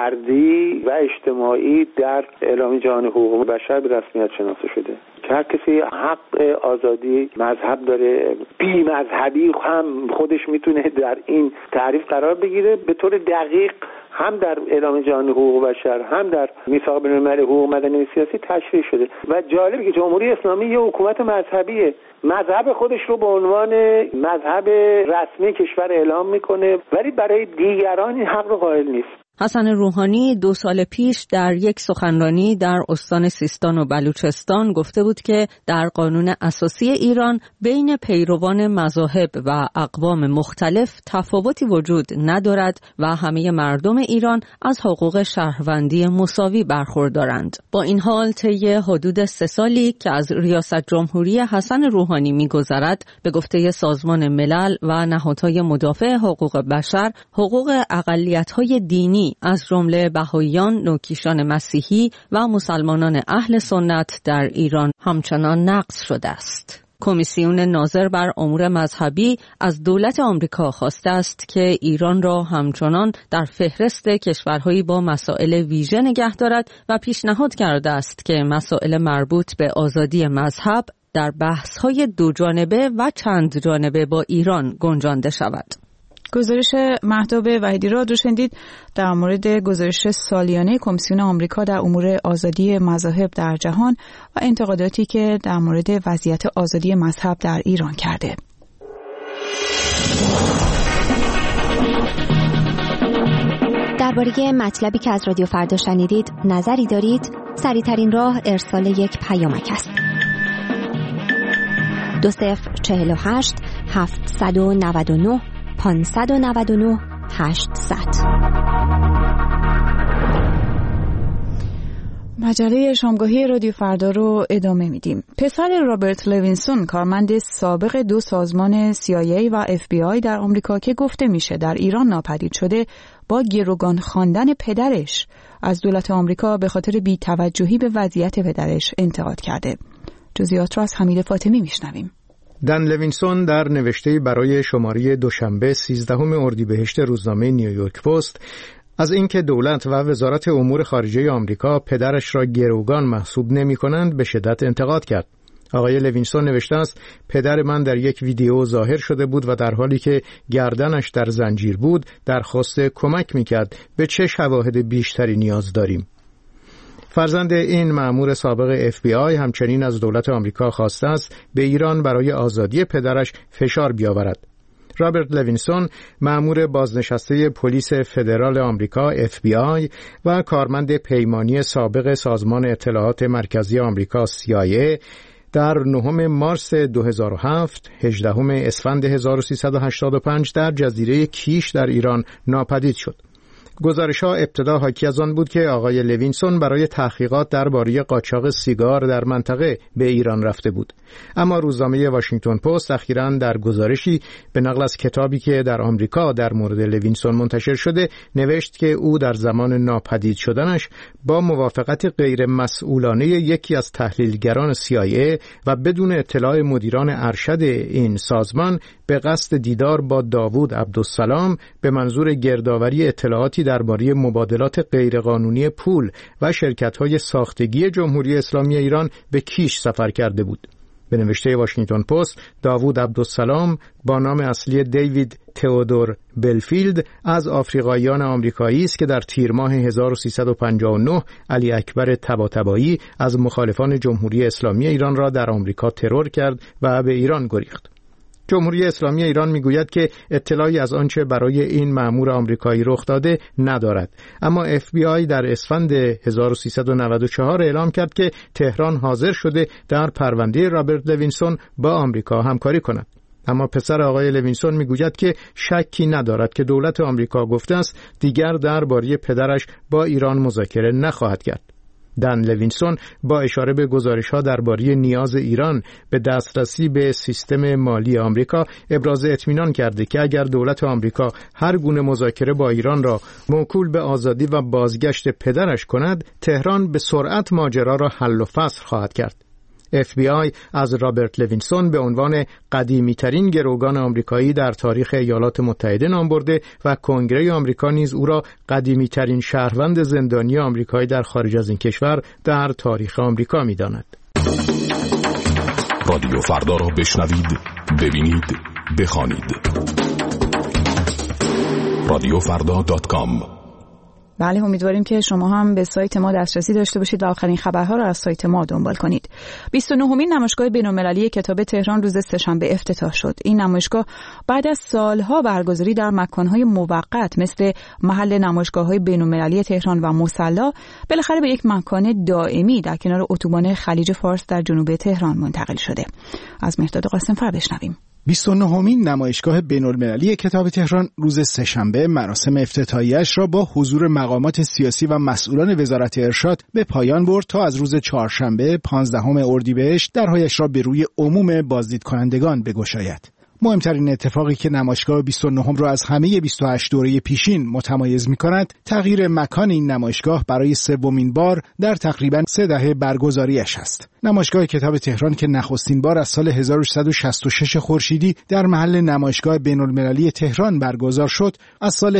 فردی و اجتماعی در اعلامیه جهانی حقوق بشر به رسمیت شناخته شده. هر کسی حق آزادی مذهب داره. بی مذهبی هم خودش میتونه در این تعریف قرار بگیره. به طور دقیق هم در اعلامیه جهانی حقوق بشر هم در میثاق بین‌المللی حقوق مدنی و سیاسی تشریح شده و جالبه که جمهوری اسلامی یه حکومت مذهبیه، مذهب خودش رو به عنوان مذهب رسمی کشور اعلام میکنه ولی برای دیگران این حق رو قائل نیست. حسن روحانی 2 سال پیش در یک سخنرانی در استان سیستان و بلوچستان گفته بود که در قانون اساسی ایران بین پیروان مذاهب و اقوام مختلف تفاوتی وجود ندارد و همه مردم ایران از حقوق شهروندی مساوی برخوردارند. با این حال طی حدود 3 سالی که از ریاست جمهوری حسن روحانی می‌گذرد به گفته سازمان ملل و نهادهای مدافع حقوق بشر حقوق اقلیت‌های دینی از جمله بهائیان، نوکیشان مسیحی و مسلمانان اهل سنت در ایران همچنان نقض شده است. کمیسیون ناظر بر امور مذهبی از دولت آمریکا خواسته است که ایران را همچنان در فهرست کشورهایی با مسائل ویژه نگه دارد و پیشنهاد کرده است که مسائل مربوط به آزادی مذهب در بحث‌های 2 جانبه و چند جانبه با ایران گنجانده شود. گزارش مهتاب وحیدی را شنیدید در مورد گزارش سالیانه کمیسیون آمریکا در امور آزادی مذاهب در جهان و انتقاداتی که در مورد وضعیت آزادی مذهب در ایران کرده. درباره مطلبی که از رادیو فردا شنیدید نظری دارید؟ سریع‌ترین راه ارسال یک پیامک است. 2048 799 599 800. مجله شامگاهی رادیو فردا رو ادامه میدیم. پسر رابرت لوینسون، کارمند سابق 2 سازمان CIA و FBI در آمریکا که گفته میشه در ایران ناپدید شده، با گروگان خواندن پدرش از دولت آمریکا به خاطر بی‌توجهی به وضعیت پدرش انتقاد کرده. جزئیات را از حمید فاطمی میشنویم. دن لوینسون در نوشته برای شماره دوشنبه 13 اردیبهشت روزنامه نیویورک پست از اینکه دولت و وزارت امور خارجه آمریکا پدرش را گروگان محسوب نمی‌کنند به شدت انتقاد کرد. آقای لوینسون نوشته است پدر من در یک ویدیو ظاهر شده بود و در حالی که گردنش در زنجیر بود درخواست کمک می‌کرد. به چه شواهد بیشتری نیاز داریم؟ فرزند این مأمور سابق FBI همچنین از دولت آمریکا خواسته است به ایران برای آزادی پدرش فشار بیاورد. رابرت لوینسون مأمور بازنشسته پلیس فدرال آمریکا FBI و کارمند پیمانی سابق سازمان اطلاعات مرکزی آمریکا CIA در 9 مارس 2007 18 اسفند 1385 در جزیره کیش در ایران ناپدید شد. گزارش‌ها ابتدا حاکی از آن بود که آقای لوینسون برای تحقیقات درباره قاچاق سیگار در منطقه به ایران رفته بود. اما روزنامه واشنگتن پست اخیراً در گزارشی به نقل از کتابی که در آمریکا در مورد لوینسون منتشر شده نوشت که او در زمان ناپدید شدنش با موافقت غیر مسئولانه یکی از تحلیلگران CIA و بدون اطلاع مدیران ارشد این سازمان به قصد دیدار با داوود عبدالسلام به منظور گردآوری اطلاعاتی درباره مبادلات غیرقانونی پول و شرکت‌های ساختگی جمهوری اسلامی ایران به کیش سفر کرده بود. به نوشته واشنگتن پست، داوود عبدالسلام با نام اصلی دیوید تئودور بلفیلد از آفریقاییان آمریکایی است که در تیر ماه 1359 علی اکبر طباطبایی از مخالفان جمهوری اسلامی ایران را در آمریکا ترور کرد و به ایران گریخت. جمهوری اسلامی ایران میگوید که اطلاعی از آنچه برای این مأمور آمریکایی رخ داده ندارد، اما FBI در اسفند 1394 اعلام کرد که تهران حاضر شده در پرونده رابرت لوینسون با آمریکا همکاری کند. اما پسر آقای لوینسون میگوید که شکی ندارد که دولت آمریکا گفته است دیگر درباره پدرش با ایران مذاکره نخواهد کرد. دن لوینسون با اشاره به گزارش‌ها درباره نیاز ایران به دسترسی به سیستم مالی آمریکا ابراز اطمینان کرده که اگر دولت آمریکا هر گونه مذاکره با ایران را موکول به آزادی و بازگشت پدرش کند، تهران به سرعت ماجرا را حل و فصل خواهد کرد. FBI از رابرت لوینسون به عنوان قدیمی‌ترین گروگان آمریکایی در تاریخ ایالات متحده نام برده و کنگره آمریکا نیز او را قدیمی‌ترین شهروند زندانی آمریکایی در خارج از این کشور در تاریخ آمریکا می‌داند. رادیو فردا را بشنوید، ببینید، بخوانید. radioffarda.com. بله، امیدواریم که شما هم به سایت ما دسترسی داشته باشید و آخرین خبرها را از سایت ما دنبال کنید. 29مین نمایشگاه بین‌المللی کتاب تهران روز سه‌شنبه افتتاح شد. این نمایشگاه بعد از سالها برگزاری در مکان‌های موقت مثل محل نمایشگاه‌های بین‌المللی تهران و مصلی، بالاخره به یک مکان دائمی در کنار اتوبان خلیج فارس در جنوب تهران منتقل شده. از مهرداد قاسم‌فر بشنویم. 29مین نمایشگاه بین‌المللی کتاب تهران روز سه‌شنبه مراسم افتتاحیه‌اش را با حضور مقامات سیاسی و مسئولان وزارت ارشاد به پایان برد تا از روز چهارشنبه 15 اردیبهشت درهایش را به روی عموم بازدید کنندگان بگشاید. مهمترین اتفاقی که نمایشگاه 29 را از همه 28 دوره پیشین متمایز می‌کند، تغییر مکان این نمایشگاه برای سومین بار در تقریباً 3 دهه برگزاریش است. نمایشگاه کتاب تهران که نخستین بار از سال 1366 خورشیدی در محل نمایشگاه بین‌المللی تهران برگزار شد، از سال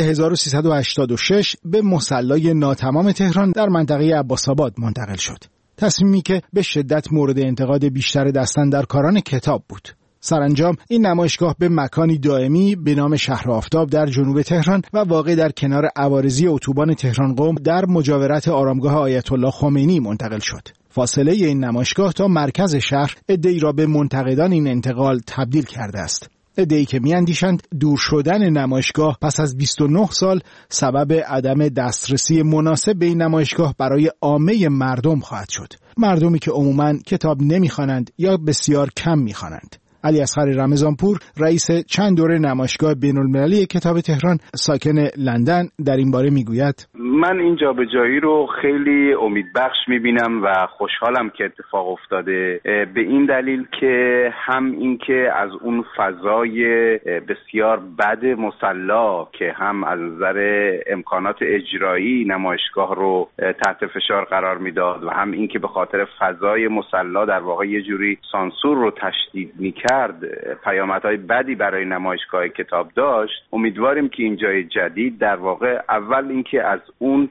1386 به مصلی ناتمام تهران در منطقه عباس‌آباد منتقل شد. تصمیمی که به شدت مورد انتقاد بیشتر دستاندرکاران کتاب بود. سرانجام این نمایشگاه به مکانی دائمی به نام شهر آفتاب در جنوب تهران و واقع در کنار عوارضی اتوبان تهران قم در مجاورت آرامگاه آیت الله خمینی منتقل شد. فاصله این نمایشگاه تا مرکز شهر عده‌ای را به منتقدان این انتقال تبدیل کرده است. عده‌ای که می‌اندیشند دور شدن نمایشگاه پس از 29 سال سبب عدم دسترسی مناسب به این نمایشگاه برای عامه مردم خواهد شد. مردمی که عموماً کتاب نمی‌خوانند یا بسیار کم می‌خوانند. علی اصغر رمضانپور، رئیس چند دوره نمایشگاه بین‌المللی کتاب تهران ساکن لندن، در این باره میگوید: من این جابجایی رو خیلی امیدبخش میبینم و خوشحالم که اتفاق افتاده، به این دلیل که هم این که از اون فضای بسیار بد مصلی که هم از نظر امکانات اجرایی نمایشگاه رو تحت فشار قرار میداد و هم این که به خاطر فضای مصلی در واقع یه جوری سانسور رو تشدید میکرد، پیامدهای بدی برای نمایشگاه کتاب داشت. امیدواریم که این جای جدید در واقع اول اینکه از اون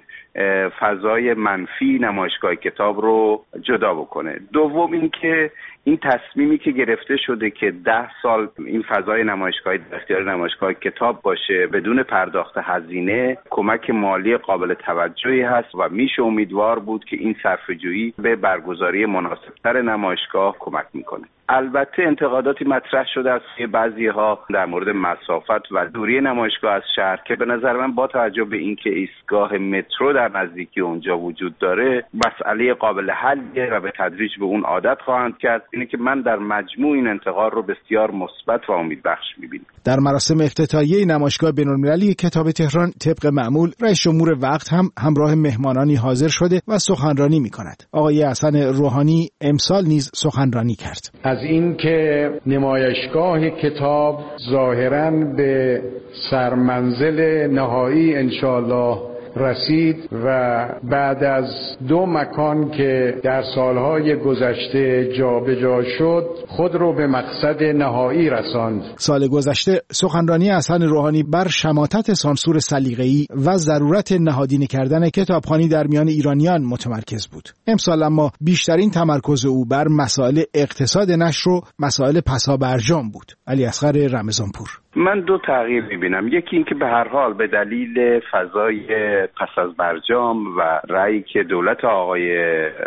فضای منفی نمایشگاه کتاب رو جدا بکنه، دوم اینکه این تصمیمی که گرفته شده که 10 سال این فضای نمایشگاهی در اختیار نمایشگاه کتاب باشه بدون پرداخت هزینه، کمک مالی قابل توجهی هست و میشه امیدوار بود که این صرفه‌جویی به برگزاری مناسبتر نمایشگاه کمک میکنه. البته انتقاداتی مطرح شده از بعضی‌ها در مورد مسافت و دوری نمایشگاه از شهر که به نظر من با توجه به اینکه ایستگاه مترو در نزدیکی اونجا وجود داره مسئله قابل حلیه و به تدریج به اون عادت خواهند کرد. اینه که من در مجموع این انتقاد رو بسیار مثبت و امیدبخش می‌بینم. در مراسم افتتاحیه نمایشگاه بین‌المللی کتاب تهران طبق معمول رئیس جمهور وقت هم همراه مهمانانی حاضر شده و سخنرانی می‌کند. آقای حسن روحانی امسال نیز سخنرانی کرد. از این که نمایشگاه کتاب ظاهراً به سرمنزل نهایی انشاءالله رسید و بعد از 2 مکان که در سالهای گذشته جابجا شد خود رو به مقصد نهایی رساند. سال گذشته سخنرانی حسن روحانی بر شماتت سانسور سلیقه‌ای و ضرورت نهادینه کردن کتابخوانی در میان ایرانیان متمرکز بود. امسال اما بیشترین تمرکز او بر مسائل اقتصاد نشر و مسائل پسابرجام بود. علی اصغر رمضانپور: من 2 تغییر می‌بینم. یکی این که به هر حال به دلیل فضای پس از برجام و رأیی که دولت آقای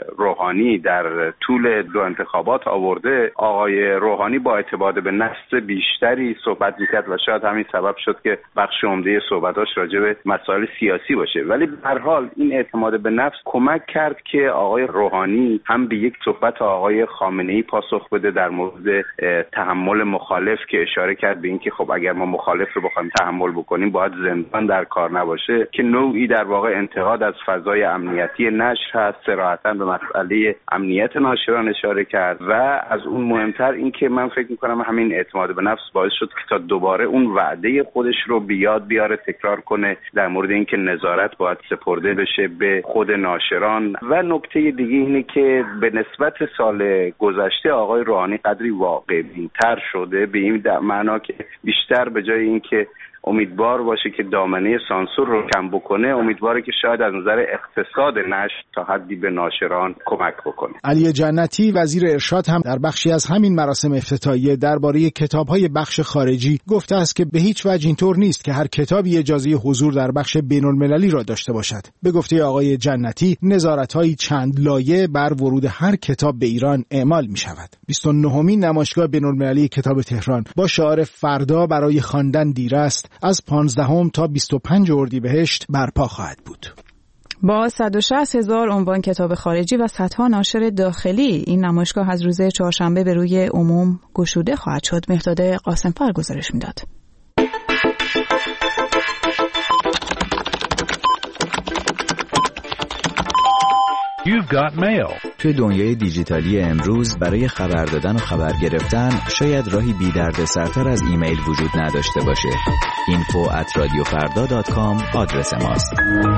روحانی در طول 2 انتخابات آورده، آقای روحانی با اعتماد به نفس بیشتری صحبت می‌کرد و شاید همین سبب شد که بخش عمده صحبتاش راجع به مسائل سیاسی باشه. ولی به هر حال این اعتماد به نفس کمک کرد که آقای روحانی هم به یک صحبت آقای خامنه‌ای پاسخ بده در مورد تحمل مخالف که اشاره کرد به اینکه خب اگر ما مخالف رو بخوایم تحمل بکنیم باید زندان در کار نباشه، که نوعی در واقع انتقاد از فضای امنیتی نشر هست. صراحتاً به مسئله امنیت ناشران اشاره کرد و از اون مهمتر این که من فکر می‌کنم همین اعتماد به نفس باعث شد که تا دوباره اون وعده خودش رو بیاد بیاره، تکرار کنه در مورد اینکه نظارت باید سپرده بشه به خود ناشران. و نکته دیگه اینه که به نسبت سال گذشته آقای روحانی قدری واقع‌بین‌تر شده، به این معنا که بیشتر به جای اینکه امیدوار باشه که دامنه سانسور رو کم بکنه، امیدواره که شاید از نظر اقتصاد نشر تا حدی به ناشران کمک بکنه. علی جنتی وزیر ارشاد هم در بخشی از همین مراسم افتتاحیه درباره کتاب‌های بخش خارجی گفته است که به هیچ وجه اینطور نیست که هر کتابی اجازه حضور در بخش بین‌المللی را داشته باشد. به گفته آقای جنتی نظارت‌های چند لایه بر ورود هر کتاب به ایران اعمال می‌شود. 29مین نمایشگاه بین‌المللی کتاب تهران با شعار فردا برای خواندن دیر است از 15 تا 25 اردیبهشت برپا خواهد بود. با 160,000 عنوان کتاب خارجی و صدها ناشر داخلی این نمایشگاه از روز چهارشنبه به روی عموم گشوده خواهد شد. مهداد قاسم‌فر گزارش می‌داد. You've got mail. توی دنیای دیجیتالی امروز برای خبر دادن و خبر گرفتن شاید راهی بی دردسرتر از ایمیل وجود نداشته باشه. info@radiofarda.com آدرس ماست.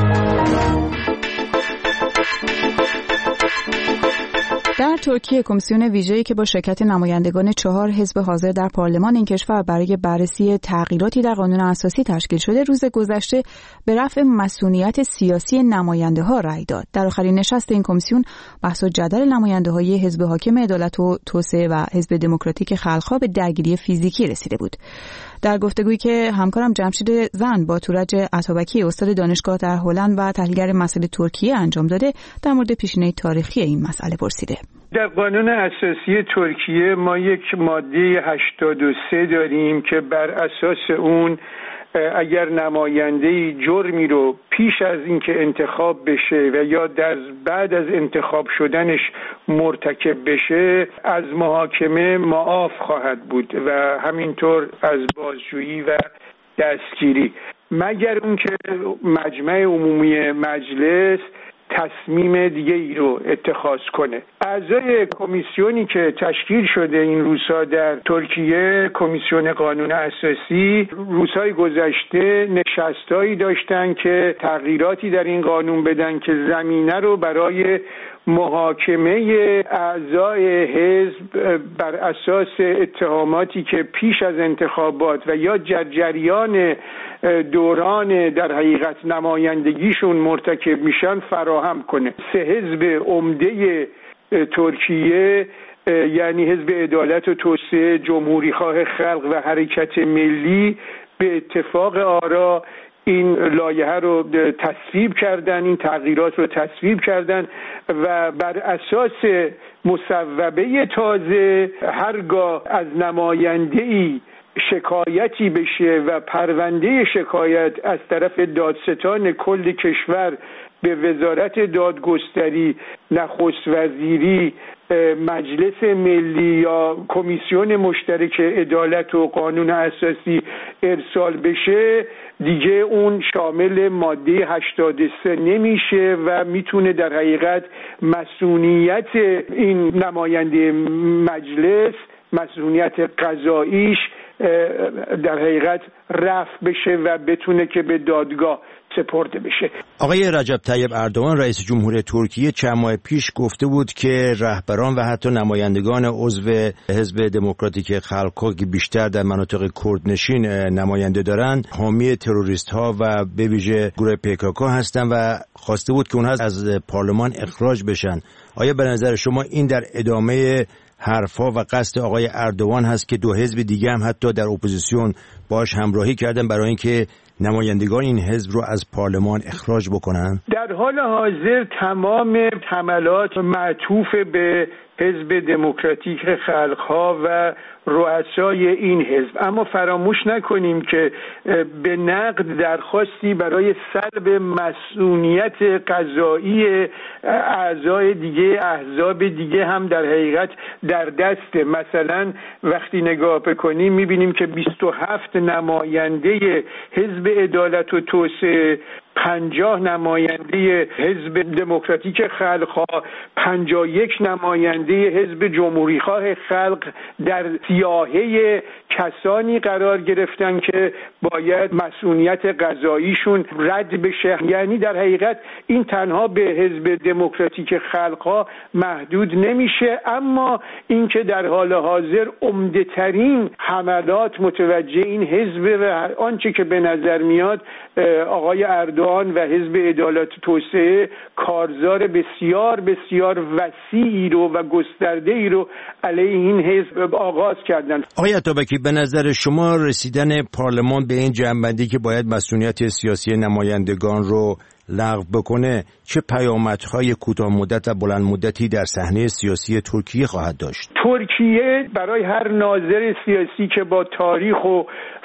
در ترکیه کمیسیون ویژه‌ای که با شرکت نمایندگان 4 حزب حاضر در پارلمان این کشور برای بررسی تغییراتی در قانون اساسی تشکیل شده روز گذشته به رفع مسئولیت سیاسی نماینده‌ها رأی داد. در آخرین نشست این کمیسیون بحث و جدل نماینده‌های حزب حاکم عدالت و توسعه و حزب دموکراتیک خلق‌ها به درگیری فیزیکی رسیده بود. در گفتگویی که همکارم جمشید زن با تورج عطابکی استاد دانشگاه در هلند و تحلیلگر مسائل ترکیه انجام داده در مورد پیشینه تاریخی این مسئله پرسیده. در قانون اساسی ترکیه ما یک ماده 83 داریم که بر اساس اون اگر نماینده‌ای جرمی رو پیش از اینکه انتخاب بشه و یا در بعد از انتخاب شدنش مرتکب بشه از محاکمه معاف خواهد بود و همینطور از بازجویی و دستگیری، مگر اون که مجمع عمومی مجلس تصمیم دیگه ای رو اتخاذ کنه. اعضای کمیسیونی که تشکیل شده این روزها در ترکیه، کمیسیون قانون اساسی، روزهای گذشته نشستایی داشتن که تغییراتی در این قانون بدن که زمینه رو برای محاکمه اعضای حزب بر اساس اتهاماتی که پیش از انتخابات و یا جریان دوران در حقیقت نمایندگیشون مرتکب میشن فراهم کنه. 3 حزب عمده ترکیه یعنی حزب عدالت و توسعه، جمهوریخواه خلق و حرکت ملی به اتفاق آرا این لایحه رو تصویب کردن، این تغییرات رو تصویب کردن و بر اساس مصوبه تازه هرگاه از نماینده‌ای شکایتی بشه و پرونده شکایت از طرف دادستان کل کشور به وزارت دادگستری، نخست وزیری، مجلس ملی یا کمیسیون مشترک عدالت و قانون اساسی ارسال بشه، دیگه اون شامل ماده 83 نمیشه و میتونه در حقیقت مسئولیت این نماینده مجلس، مسئولیت قضاییش در حقیقت رفع بشه و بتونه که به دادگاه سپرده بشه. آقای رجب طیب اردوغان رئیس جمهور ترکیه چند ماه پیش گفته بود که رهبران و حتی نمایندگان عضو حزب دموکراتیک خلق‌ها که بیشتر در مناطق کردنشین نماینده دارن حامی تروریست ها و به ویژه گروه PKK هستن و خواسته بود که اونها از پارلمان اخراج بشن. آیا به نظر شما این در ادامه حرفا و قصد آقای اردوغان هست که دو حزب دیگه هم حتی در اپوزیسیون باش همراهی کردن برای اینکه نمایندگان این حزب رو از پارلمان اخراج بکنن؟ در حال حاضر تمام حملات معطوف به حزب دموکراتیک خلق‌ها و رؤسای این حزب، اما فراموش نکنیم که به نقد درخواستی برای سلب مسئولیت قضایی اعضای دیگه احزاب دیگه هم در حقیقت در دسته. مثلا وقتی نگاه بکنیم میبینیم که 27 نماینده حزب عدالت و توسعه، 50 نماینده حزب دموکراتیک خلق‌ها، 51 نماینده حزب جمهوری‌خواه خلق در سیاهه کسانی قرار گرفتن که باید مسئولیت قضاییشون رد بشه. یعنی در حقیقت این تنها به حزب دموکراتیک خلق‌ها محدود نمیشه، اما اینکه در حال حاضر عمده ترین حملات متوجه این حزب و آنچه که به نظر میاد آقای اردوغان و حزب عدالت و توسعه کارزار بسیار بسیار وسیعی رو و گسترده‌ای رو علیه این حزب آغاز کردن. آقای عطابکی، به نظر شما رسیدن پارلمان به این جنبندی که باید مسئولیت سیاسی نمایندگان رو لغو بکنه چه پیامدهای کوتاه مدت و بلند مدتی در صحنه سیاسی ترکیه خواهد داشت؟ ترکیه برای هر ناظر سیاسی که با تاریخ و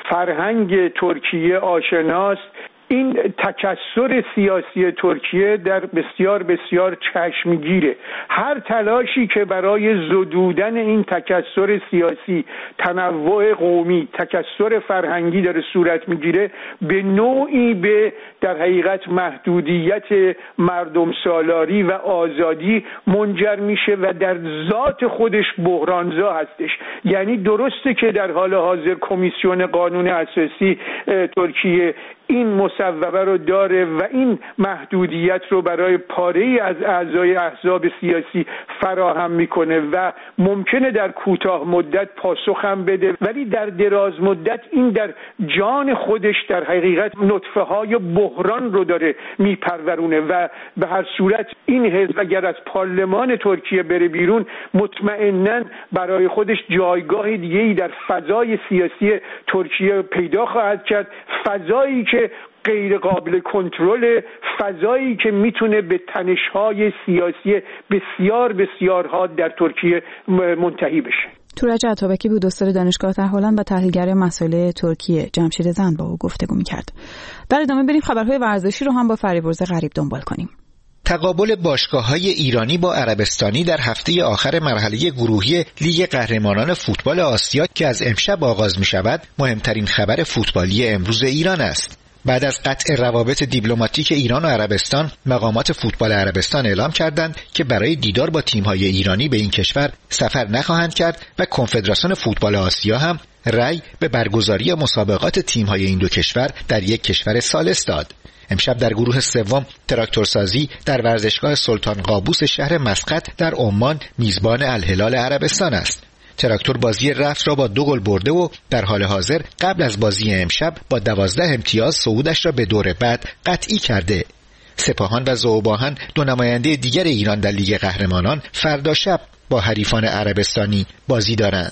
فرهنگ ترکیه آشناست، این تکثر سیاسی ترکیه در بسیار بسیار چشمگیره. هر تلاشی که برای زدودن این تکثر سیاسی، تنوع قومی، تکثر فرهنگی داره صورت میگیره، به نوعی به در حقیقت محدودیت مردم سالاری و آزادی منجر میشه و در ذات خودش بحرانزا هستش. یعنی درسته که در حال حاضر کمیسیون قانون اساسی ترکیه این مصوبه رو داره و این محدودیت رو برای پاره‌ای از اعضای احزاب سیاسی فراهم میکنه و ممکنه در کوتاه مدت پاسخ هم بده، ولی در دراز مدت این در جان خودش در حقیقت نطفه های بحران رو داره میپرورونه و به هر صورت این حزب اگر از پارلمان ترکیه بره بیرون مطمئناً برای خودش جایگاه دیگه‌ای در فضای سیاسی ترکیه پیدا خواهد کرد، فضایی که غیر قابل کنترل، فضایی که میتونه به تنش‌های سیاسی بسیار بسیار حاد در ترکیه منتهی بشه. تورج عطابکی بود، استاد دانشگاه هلند و تحلیلگر مسائل ترکیه. جمشید زند با او گفتگو می‌کرد. در ادامه بریم خبرهای ورزشی رو هم با فریبرز غریب دنبال کنیم. تقابل باشگاه‌های ایرانی با عربستانی در هفته آخر مرحله گروهی لیگ قهرمانان فوتبال آسیا که از امشب آغاز می‌شود، مهمترین خبر فوتبالی امروز ایران است. بعد از قطع روابط دیپلماتیک ایران و عربستان، مقامات فوتبال عربستان اعلام کردند که برای دیدار با تیم‌های ایرانی به این کشور سفر نخواهند کرد و کنفدراسیون فوتبال آسیا هم رأی به برگزاری مسابقات تیم‌های این دو کشور در یک کشور ثالث داد. امشب در گروه سوم تراکتورسازی در ورزشگاه سلطان قابوس شهر مسقط در عمان میزبان الهلال عربستان است. تراکتور بازی رفت را با 2 گل برده و در حال حاضر قبل از بازی امشب با 12 امتیاز صعودش را به دور بعد قطعی کرده. سپاهان و ذوباهن، 2 نماینده دیگر ایران در لیگ قهرمانان، فردا شب با حریفان عربستانی بازی دارند.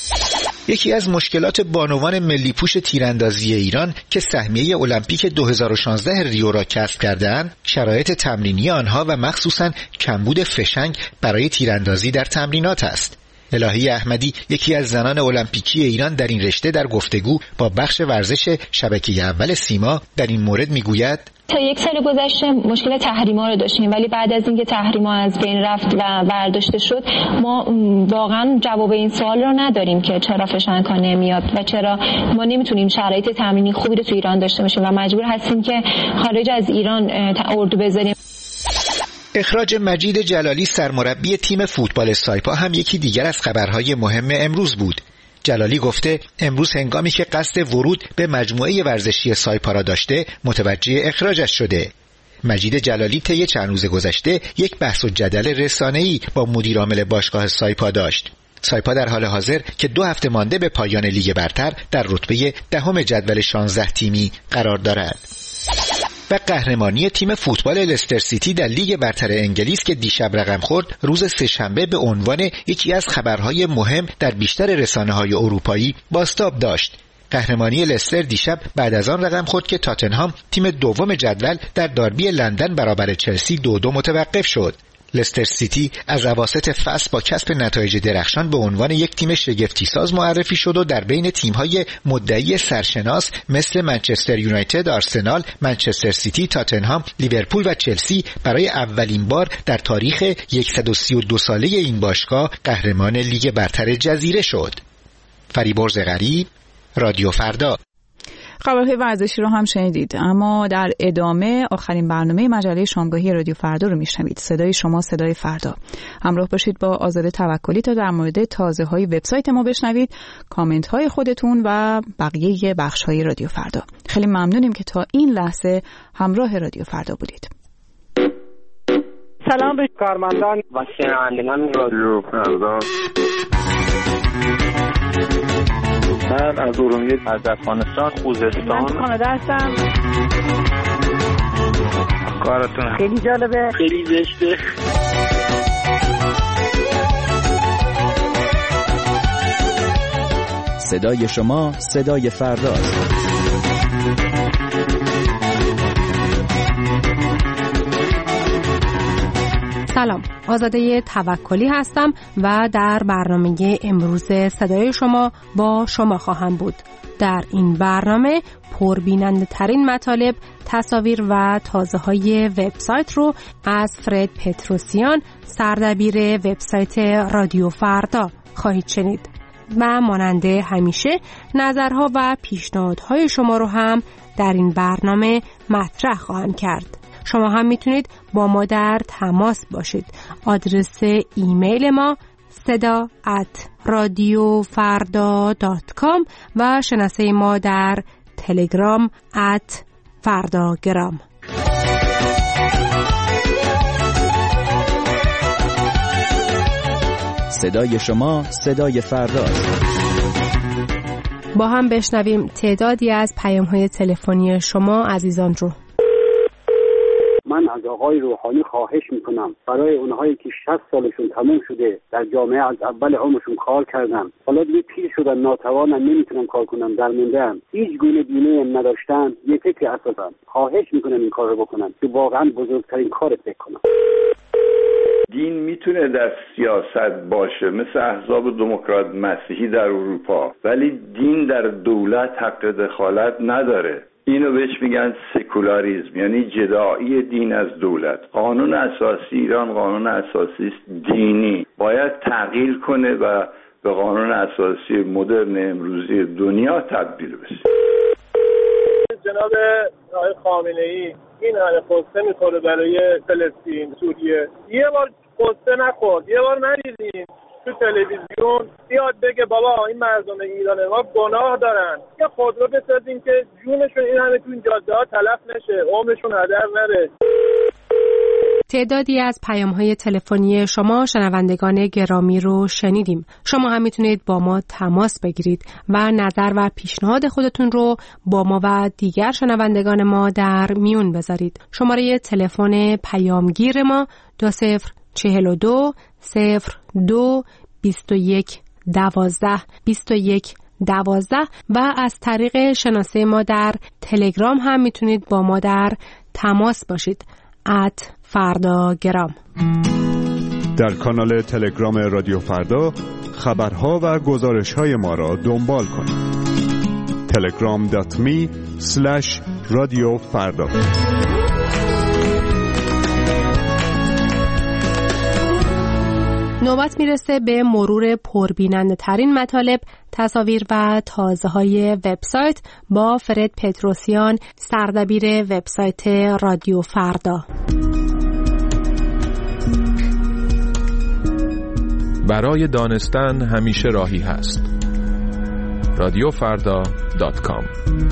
یکی از مشکلات بانوان ملی پوش تیراندازی ایران که سهمیه المپیک 2016 ریو را کسب کرده‌اند، شرایط تمرینی آنها و مخصوصاً کمبود فشنگ برای تیراندازی در تمرینات است. الهی احمدی، یکی از زنان المپیکی ایران در این رشته، در گفتگو با بخش ورزش شبکه اول سیما در این مورد میگوید: تا 1 سال گذشته مشکل تحریما رو داشتیم، ولی بعد از اینکه تحریما از بین رفت و برداشته شد، ما واقعا جواب این سوال رو نداریم که چرا فشنگ‌ها نمیاد و چرا ما نمیتونیم شرایط تمرینی خوبی رو تو ایران داشته باشیم و مجبور هستیم که خارج از ایران اردو بذاریم. اخراج مجید جلالی سرمربی تیم فوتبال سایپا هم یکی دیگر از خبرهای مهم امروز بود. جلالی گفته امروز هنگامی که قصد ورود به مجموعه ورزشی سایپا را داشته متوجه اخراجش شده. مجید جلالی طی چند روز گذشته یک بحث و جدل رسانه‌ای با مدیر عامل باشگاه سایپا داشت. سایپا در حال حاضر که 2 هفته مانده به پایان لیگ برتر در رتبه 10 جدول 16 تیمی قرار دارد. و قهرمانی تیم فوتبال لستر سیتی در لیگ برتر انگلیس که دیشب رقم خورد روز سه‌شنبه به عنوان یکی از خبرهای مهم در بیشتر رسانه‌های اروپایی بازتاب داشت. قهرمانی لستر دیشب بعد از آن رقم خورد که تاتنهام تیم دوم جدول در داربی لندن برابر چلسی 2-2 متوقف شد. لستر سیتی از اواسط فصل با کسب نتایج درخشان به عنوان یک تیم شگفتی ساز معرفی شد و در بین تیم‌های مدعی سرشناس مثل منچستر یونایتد، آرسنال، منچستر سیتی، تاتنهام، لیورپول و چلسی برای اولین بار در تاریخ 132 ساله این باشگاه قهرمان لیگ برتر جزیره شد. فریبرز غریب، رادیو فردا. خبرهای ورزشی رو هم شنیدید، اما در ادامه آخرین برنامه مجله شامگاهی رادیو فردا رو میشنوید. صدای شما صدای فردا. همراه باشید با آزاده توکلی تا در مورد تازه‌های وبسایت ما بشنوید، کامنت‌های خودتون و بقیه بخش‌های رادیو فردا. خیلی ممنونیم که تا این لحظه همراه رادیو فردا بودید. سلام به کارمندان و شنوندگان رادیو فردا. من از ارومیه از افغانستان خوزستان من کانادا هستم. کارتون خیلی جالبه، خیلی زشته. صدای شما صدای فرداست. سلام، آزاده توکلی هستم و در برنامه امروز صدای شما با شما خواهم بود. در این برنامه پربیننده ترین مطالب، تصاویر و تازه‌های وبسایت رو از فرد پتروسیان، سردبیر وبسایت رادیو فردا خواهید شنید و مانند همیشه نظرها و پیشنهادهای شما رو هم در این برنامه مطرح خواهم کرد. شما هم میتونید با ما در تماس باشید. آدرس ایمیل ما seda@radiofarda.com و شناسه ما در تلگرام @fardagram. صدای شما صدای فرداست. با هم بشنویم تعدادی از پیام‌های تلفنی شما عزیزان رو. من از آقای روحانی خواهش میکنم برای اونهایی که 60 سالشون تموم شده در جامعه از اول عمرشون کار کردن، حالا دیگه پیر شدن، ناتوانن، نمیتونن کار کنن، درمونده‌ام، هیچ گونه بیمه نداشتن، یه فکر اساسا خواهش میکنم این کار رو بکنن که واقعا بزرگترین کار فکر کنن. دین میتونه در سیاست باشه مثل احزاب دموکرات مسیحی در اروپا، ولی دین در دولت حق دخالت نداره. اینو بهش میگن سکولاریسم، یعنی جدایی دین از دولت. قانون اساسی ایران قانون اساسی است دینی، باید تغییر کنه و به قانون اساسی مدرن امروزی دنیا تبدیل بشه. جناب آقای خامنه‌ای این همه قصه میخوره برای فلسطین، سوریه، یه بار قصه نخورد، یه بار ندیدیم تو تلویزیون بیاد بگه بابا این مردم ایران ما گناه دارن، یا خودرو بسازیم که جونشون این همه تو این جاده ها تلف نشه، عمرشون هدر نره. تعدادی از پیام‌های تلفنی شما شنوندگان گرامی رو شنیدیم. شما هم میتونید با ما تماس بگیرید و نظر و پیشنهاد خودتون رو با ما و دیگر شنوندگان ما در میون بذارید. شماره تلفن پیامگیر ما 2042 02 21 12 21 12 و از طریق شناسه ما در تلگرام هم میتونید با ما در تماس باشید @فرداگرام. در کانال تلگرام رادیو فردا خبرها و گزارش‌های ما را دنبال کنید. telegram.me/radiofarda. نوبت میرسه به مرور پربیننده ترین مطالب، تصاویر و تازه‌های وبسایت با فرد پتروسیان، سردبیر وبسایت رادیو فردا. برای دانستن همیشه راهی هست. radiofrda.com.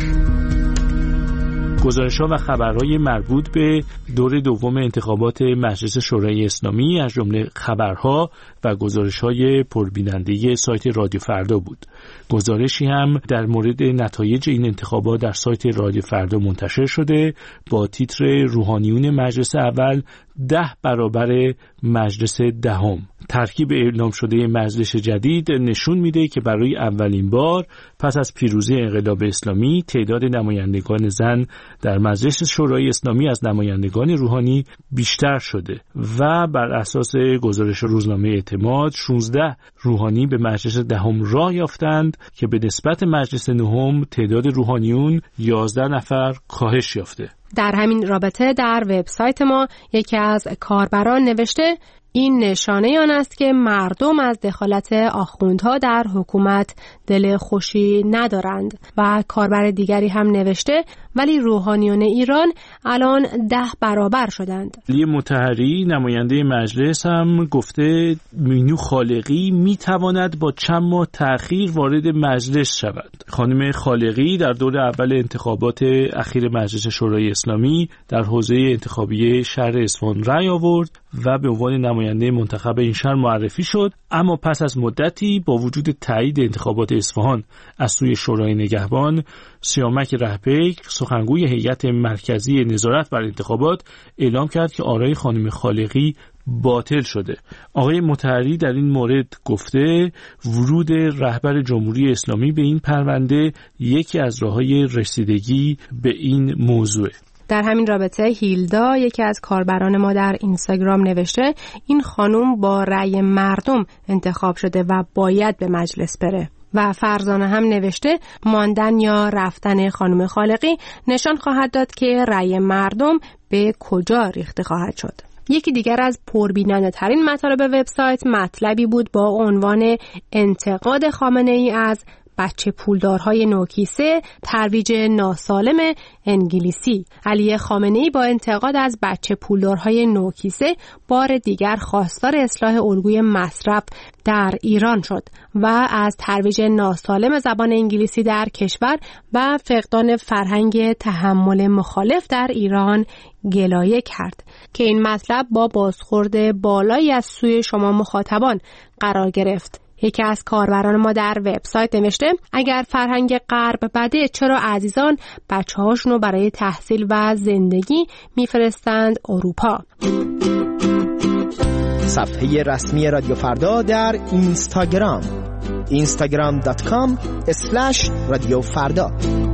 گزارش‌ها و خبرهای مربوط به دور دوم انتخابات مجلس شورای اسلامی از جمله خبرها و گزارش‌های پربیننده سایت رادیو فردا بود. گزارشی هم در مورد نتایج این انتخابات در سایت رادیو فردا منتشر شده با تیتر روحانیون مجلس اول 10 برابر مجلس دهم. ترکیب اعلام شده مجلس جدید نشون میده که برای اولین بار پس از پیروزی انقلاب اسلامی تعداد نمایندگان زن در مجلس شورای اسلامی از نمایندگان روحانی بیشتر شده و بر اساس گزارش روزنامه اعتماد 16 روحانی به مجلس دهم راه یافتند که به نسبت مجلس نهم تعداد روحانیون 11 نفر کاهش یافته. در همین رابطه در وبسایت ما یکی از کاربران نوشته این نشانه آن است که مردم از دخالت آخوندها در حکومت دل خوشی ندارند. و کاربر دیگری هم نوشته ولی روحانیون ایران الان 10 برابر شدند. علی مطهری نماینده مجلس هم گفته مینو خالقی میتواند با چند ماه تأخیر وارد مجلس شود. خانم خالقی در دور اول انتخابات اخیر مجلس شورای اسلامی در حوزه انتخابی شهر اصفهان رأی آورد و به عنوان نماینده منتخب این شهر معرفی شد، اما پس از مدتی با وجود تایید انتخابات اصفهان از سوی شورای نگهبان، سیامک رهپیک سخنگوی هیئت مرکزی نظارت بر انتخابات اعلام کرد که آرای خانم خالقی باطل شده. آقای مطهری در این مورد گفته ورود رهبر جمهوری اسلامی به این پرونده یکی از راه‌های رسیدگی به این موضوع. در همین رابطه هیلدا یکی از کاربران ما در اینستاگرام نوشته این خانم با رأی مردم انتخاب شده و باید به مجلس بره. و فرزانه هم نوشته ماندن یا رفتن خانم خالقی نشان خواهد داد که رأی مردم به کجا ریخته خواهد شد. یکی دیگر از پربیننده ترین مطالب وبسایت مطلبی بود با عنوان انتقاد خامنه‌ای از بچه پولدارهای نوکیسه، ترویج ناسالم انگلیسی. علی خامنه‌ای با انتقاد از بچه پولدارهای نوکیسه بار دیگر خواستار اصلاح الگوی مصرف در ایران شد و از ترویج ناسالم زبان انگلیسی در کشور و فقدان فرهنگ تحمل مخالف در ایران گلایه کرد که این مطلب با بازخورد بالایی از سوی شما مخاطبان قرار گرفت. یکی از کاربران ما در وبسایت نوشته اگر فرهنگ غرب بده چرا عزیزان بچه‌هاشونو برای تحصیل و زندگی میفرستند اروپا. صفحه رسمی رادیو فردا در اینستاگرام instagram.com/رادیوفردا.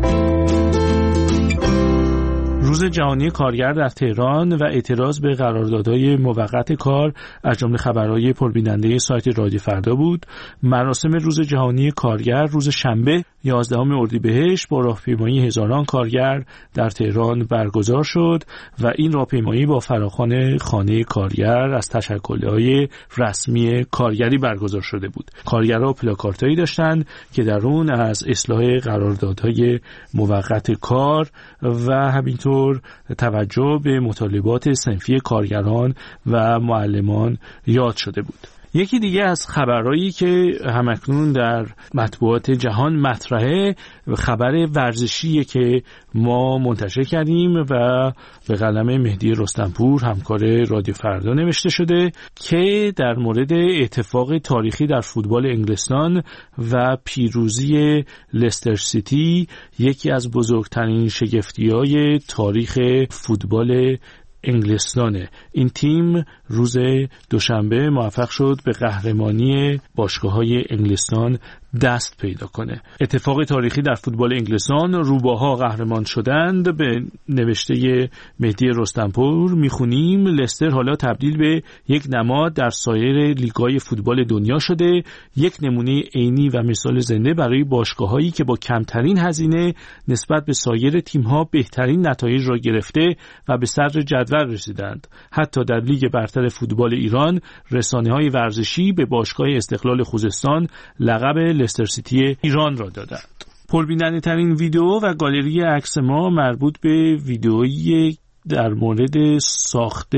روز جهانی کارگر در تهران و اعتراض به قراردادهای موقت کار از جمله خبرهای پربیننده سایت رادیو فردا بود. مراسم روز جهانی کارگر روز شنبه 11 اردیبهشت با راهپیمایی هزاران کارگر در تهران برگزار شد و این راهپیمایی با فراخوان خانه کارگر از تشکل‌های رسمی کارگری برگزار شده بود. کارگرها پلاکاردهایی داشتند که در اون از اصلاح قراردادهای موقت کار و همینطور توجه به مطالبات صنفی کارگران و معلمان یاد شده بود. یکی دیگه از خبرهایی که همکنون در مطبوعات جهان مطرحه خبر ورزشیه که ما منتشر کردیم و به قلم مهدی رستمپور همکار رادیو فردا نوشته شده که در مورد اتفاق تاریخی در فوتبال انگلستان و پیروزی لستر سیتی، یکی از بزرگترین شگفتی‌های تاریخ فوتبال انگلستانه. این تیم روز دوشنبه موفق شد به قهرمانی باشگاه‌های انگلستان دست پیدا کنه. اتفاق تاریخی در فوتبال انگلستان، روباها قهرمان شدند. به نوشته مهدی رستمپور میخونیم لستر حالا تبدیل به یک نماد در سایر لیگ‌های فوتبال دنیا شده، یک نمونه عینی و مثال زنده برای باشگاه‌هایی که با کمترین هزینه نسبت به سایر تیم‌ها بهترین نتایج را گرفته و به صدر جدول رسیدند. حتی در لیگ برتر فوتبال ایران رسانه‌های ورزشی به باشگاه استقلال خوزستان لقب لستر سیتی ایران را دادند. پربیننده ترین ویدیو و گالری عکس ما مربوط به ویدئویی در مورد ساخت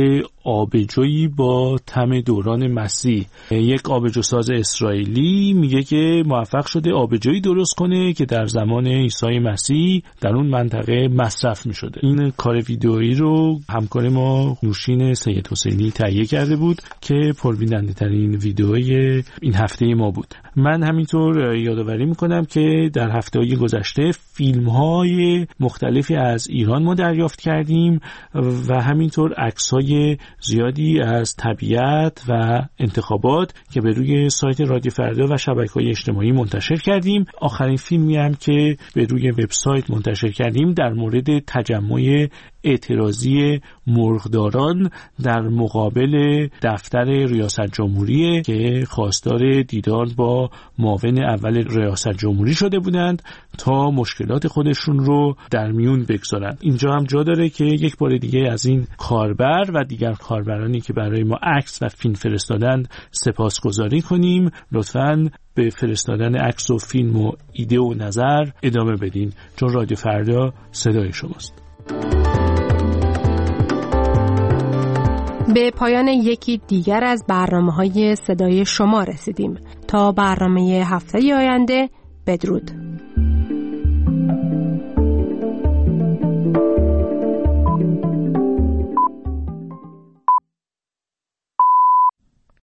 آبجویی با طعم دوران مسیح. یک آبجوساز اسرائیلی میگه که موفق شده آبجویی درست کنه که در زمان عیسی مسیح در اون منطقه مصرف میشده. این کار ویدئویی رو همکار ما نوشین سید حسینی تهیه کرده بود که پربیننده ترین ویدئوی این هفته ما بود. من همینطور یادآوری میکنم که در هفته‌های گذشته فیلم‌های مختلفی از ایران ما دریافت کردیم و همینطور عکس‌های زیادی از طبیعت و انتخابات که به روی سایت رادیو فردا و شبکه‌های اجتماعی منتشر کردیم. آخرین فیلمی هم که به روی وبسایت منتشر کردیم در مورد تجمع اعتراضی مرغداران در مقابل دفتر ریاست جمهوری که خواستار دیدار با معاون اول ریاست جمهوری شده بودند تا مشکلات خودشون رو در میون بگذارن. اینجا هم جا داره که یک بار دیگه از این کاربر و دیگر کاربرانی که برای ما عکس و فیلم فرستادند سپاسگزاری کنیم. لطفاً به فرستادن عکس و فیلم و ایده و نظر ادامه بدین، چون رادیو فردا صدای شماست. به پایان یکی دیگر از برنامه‌های صدای شما رسیدیم. تا برنامه هفته آینده، بدرود.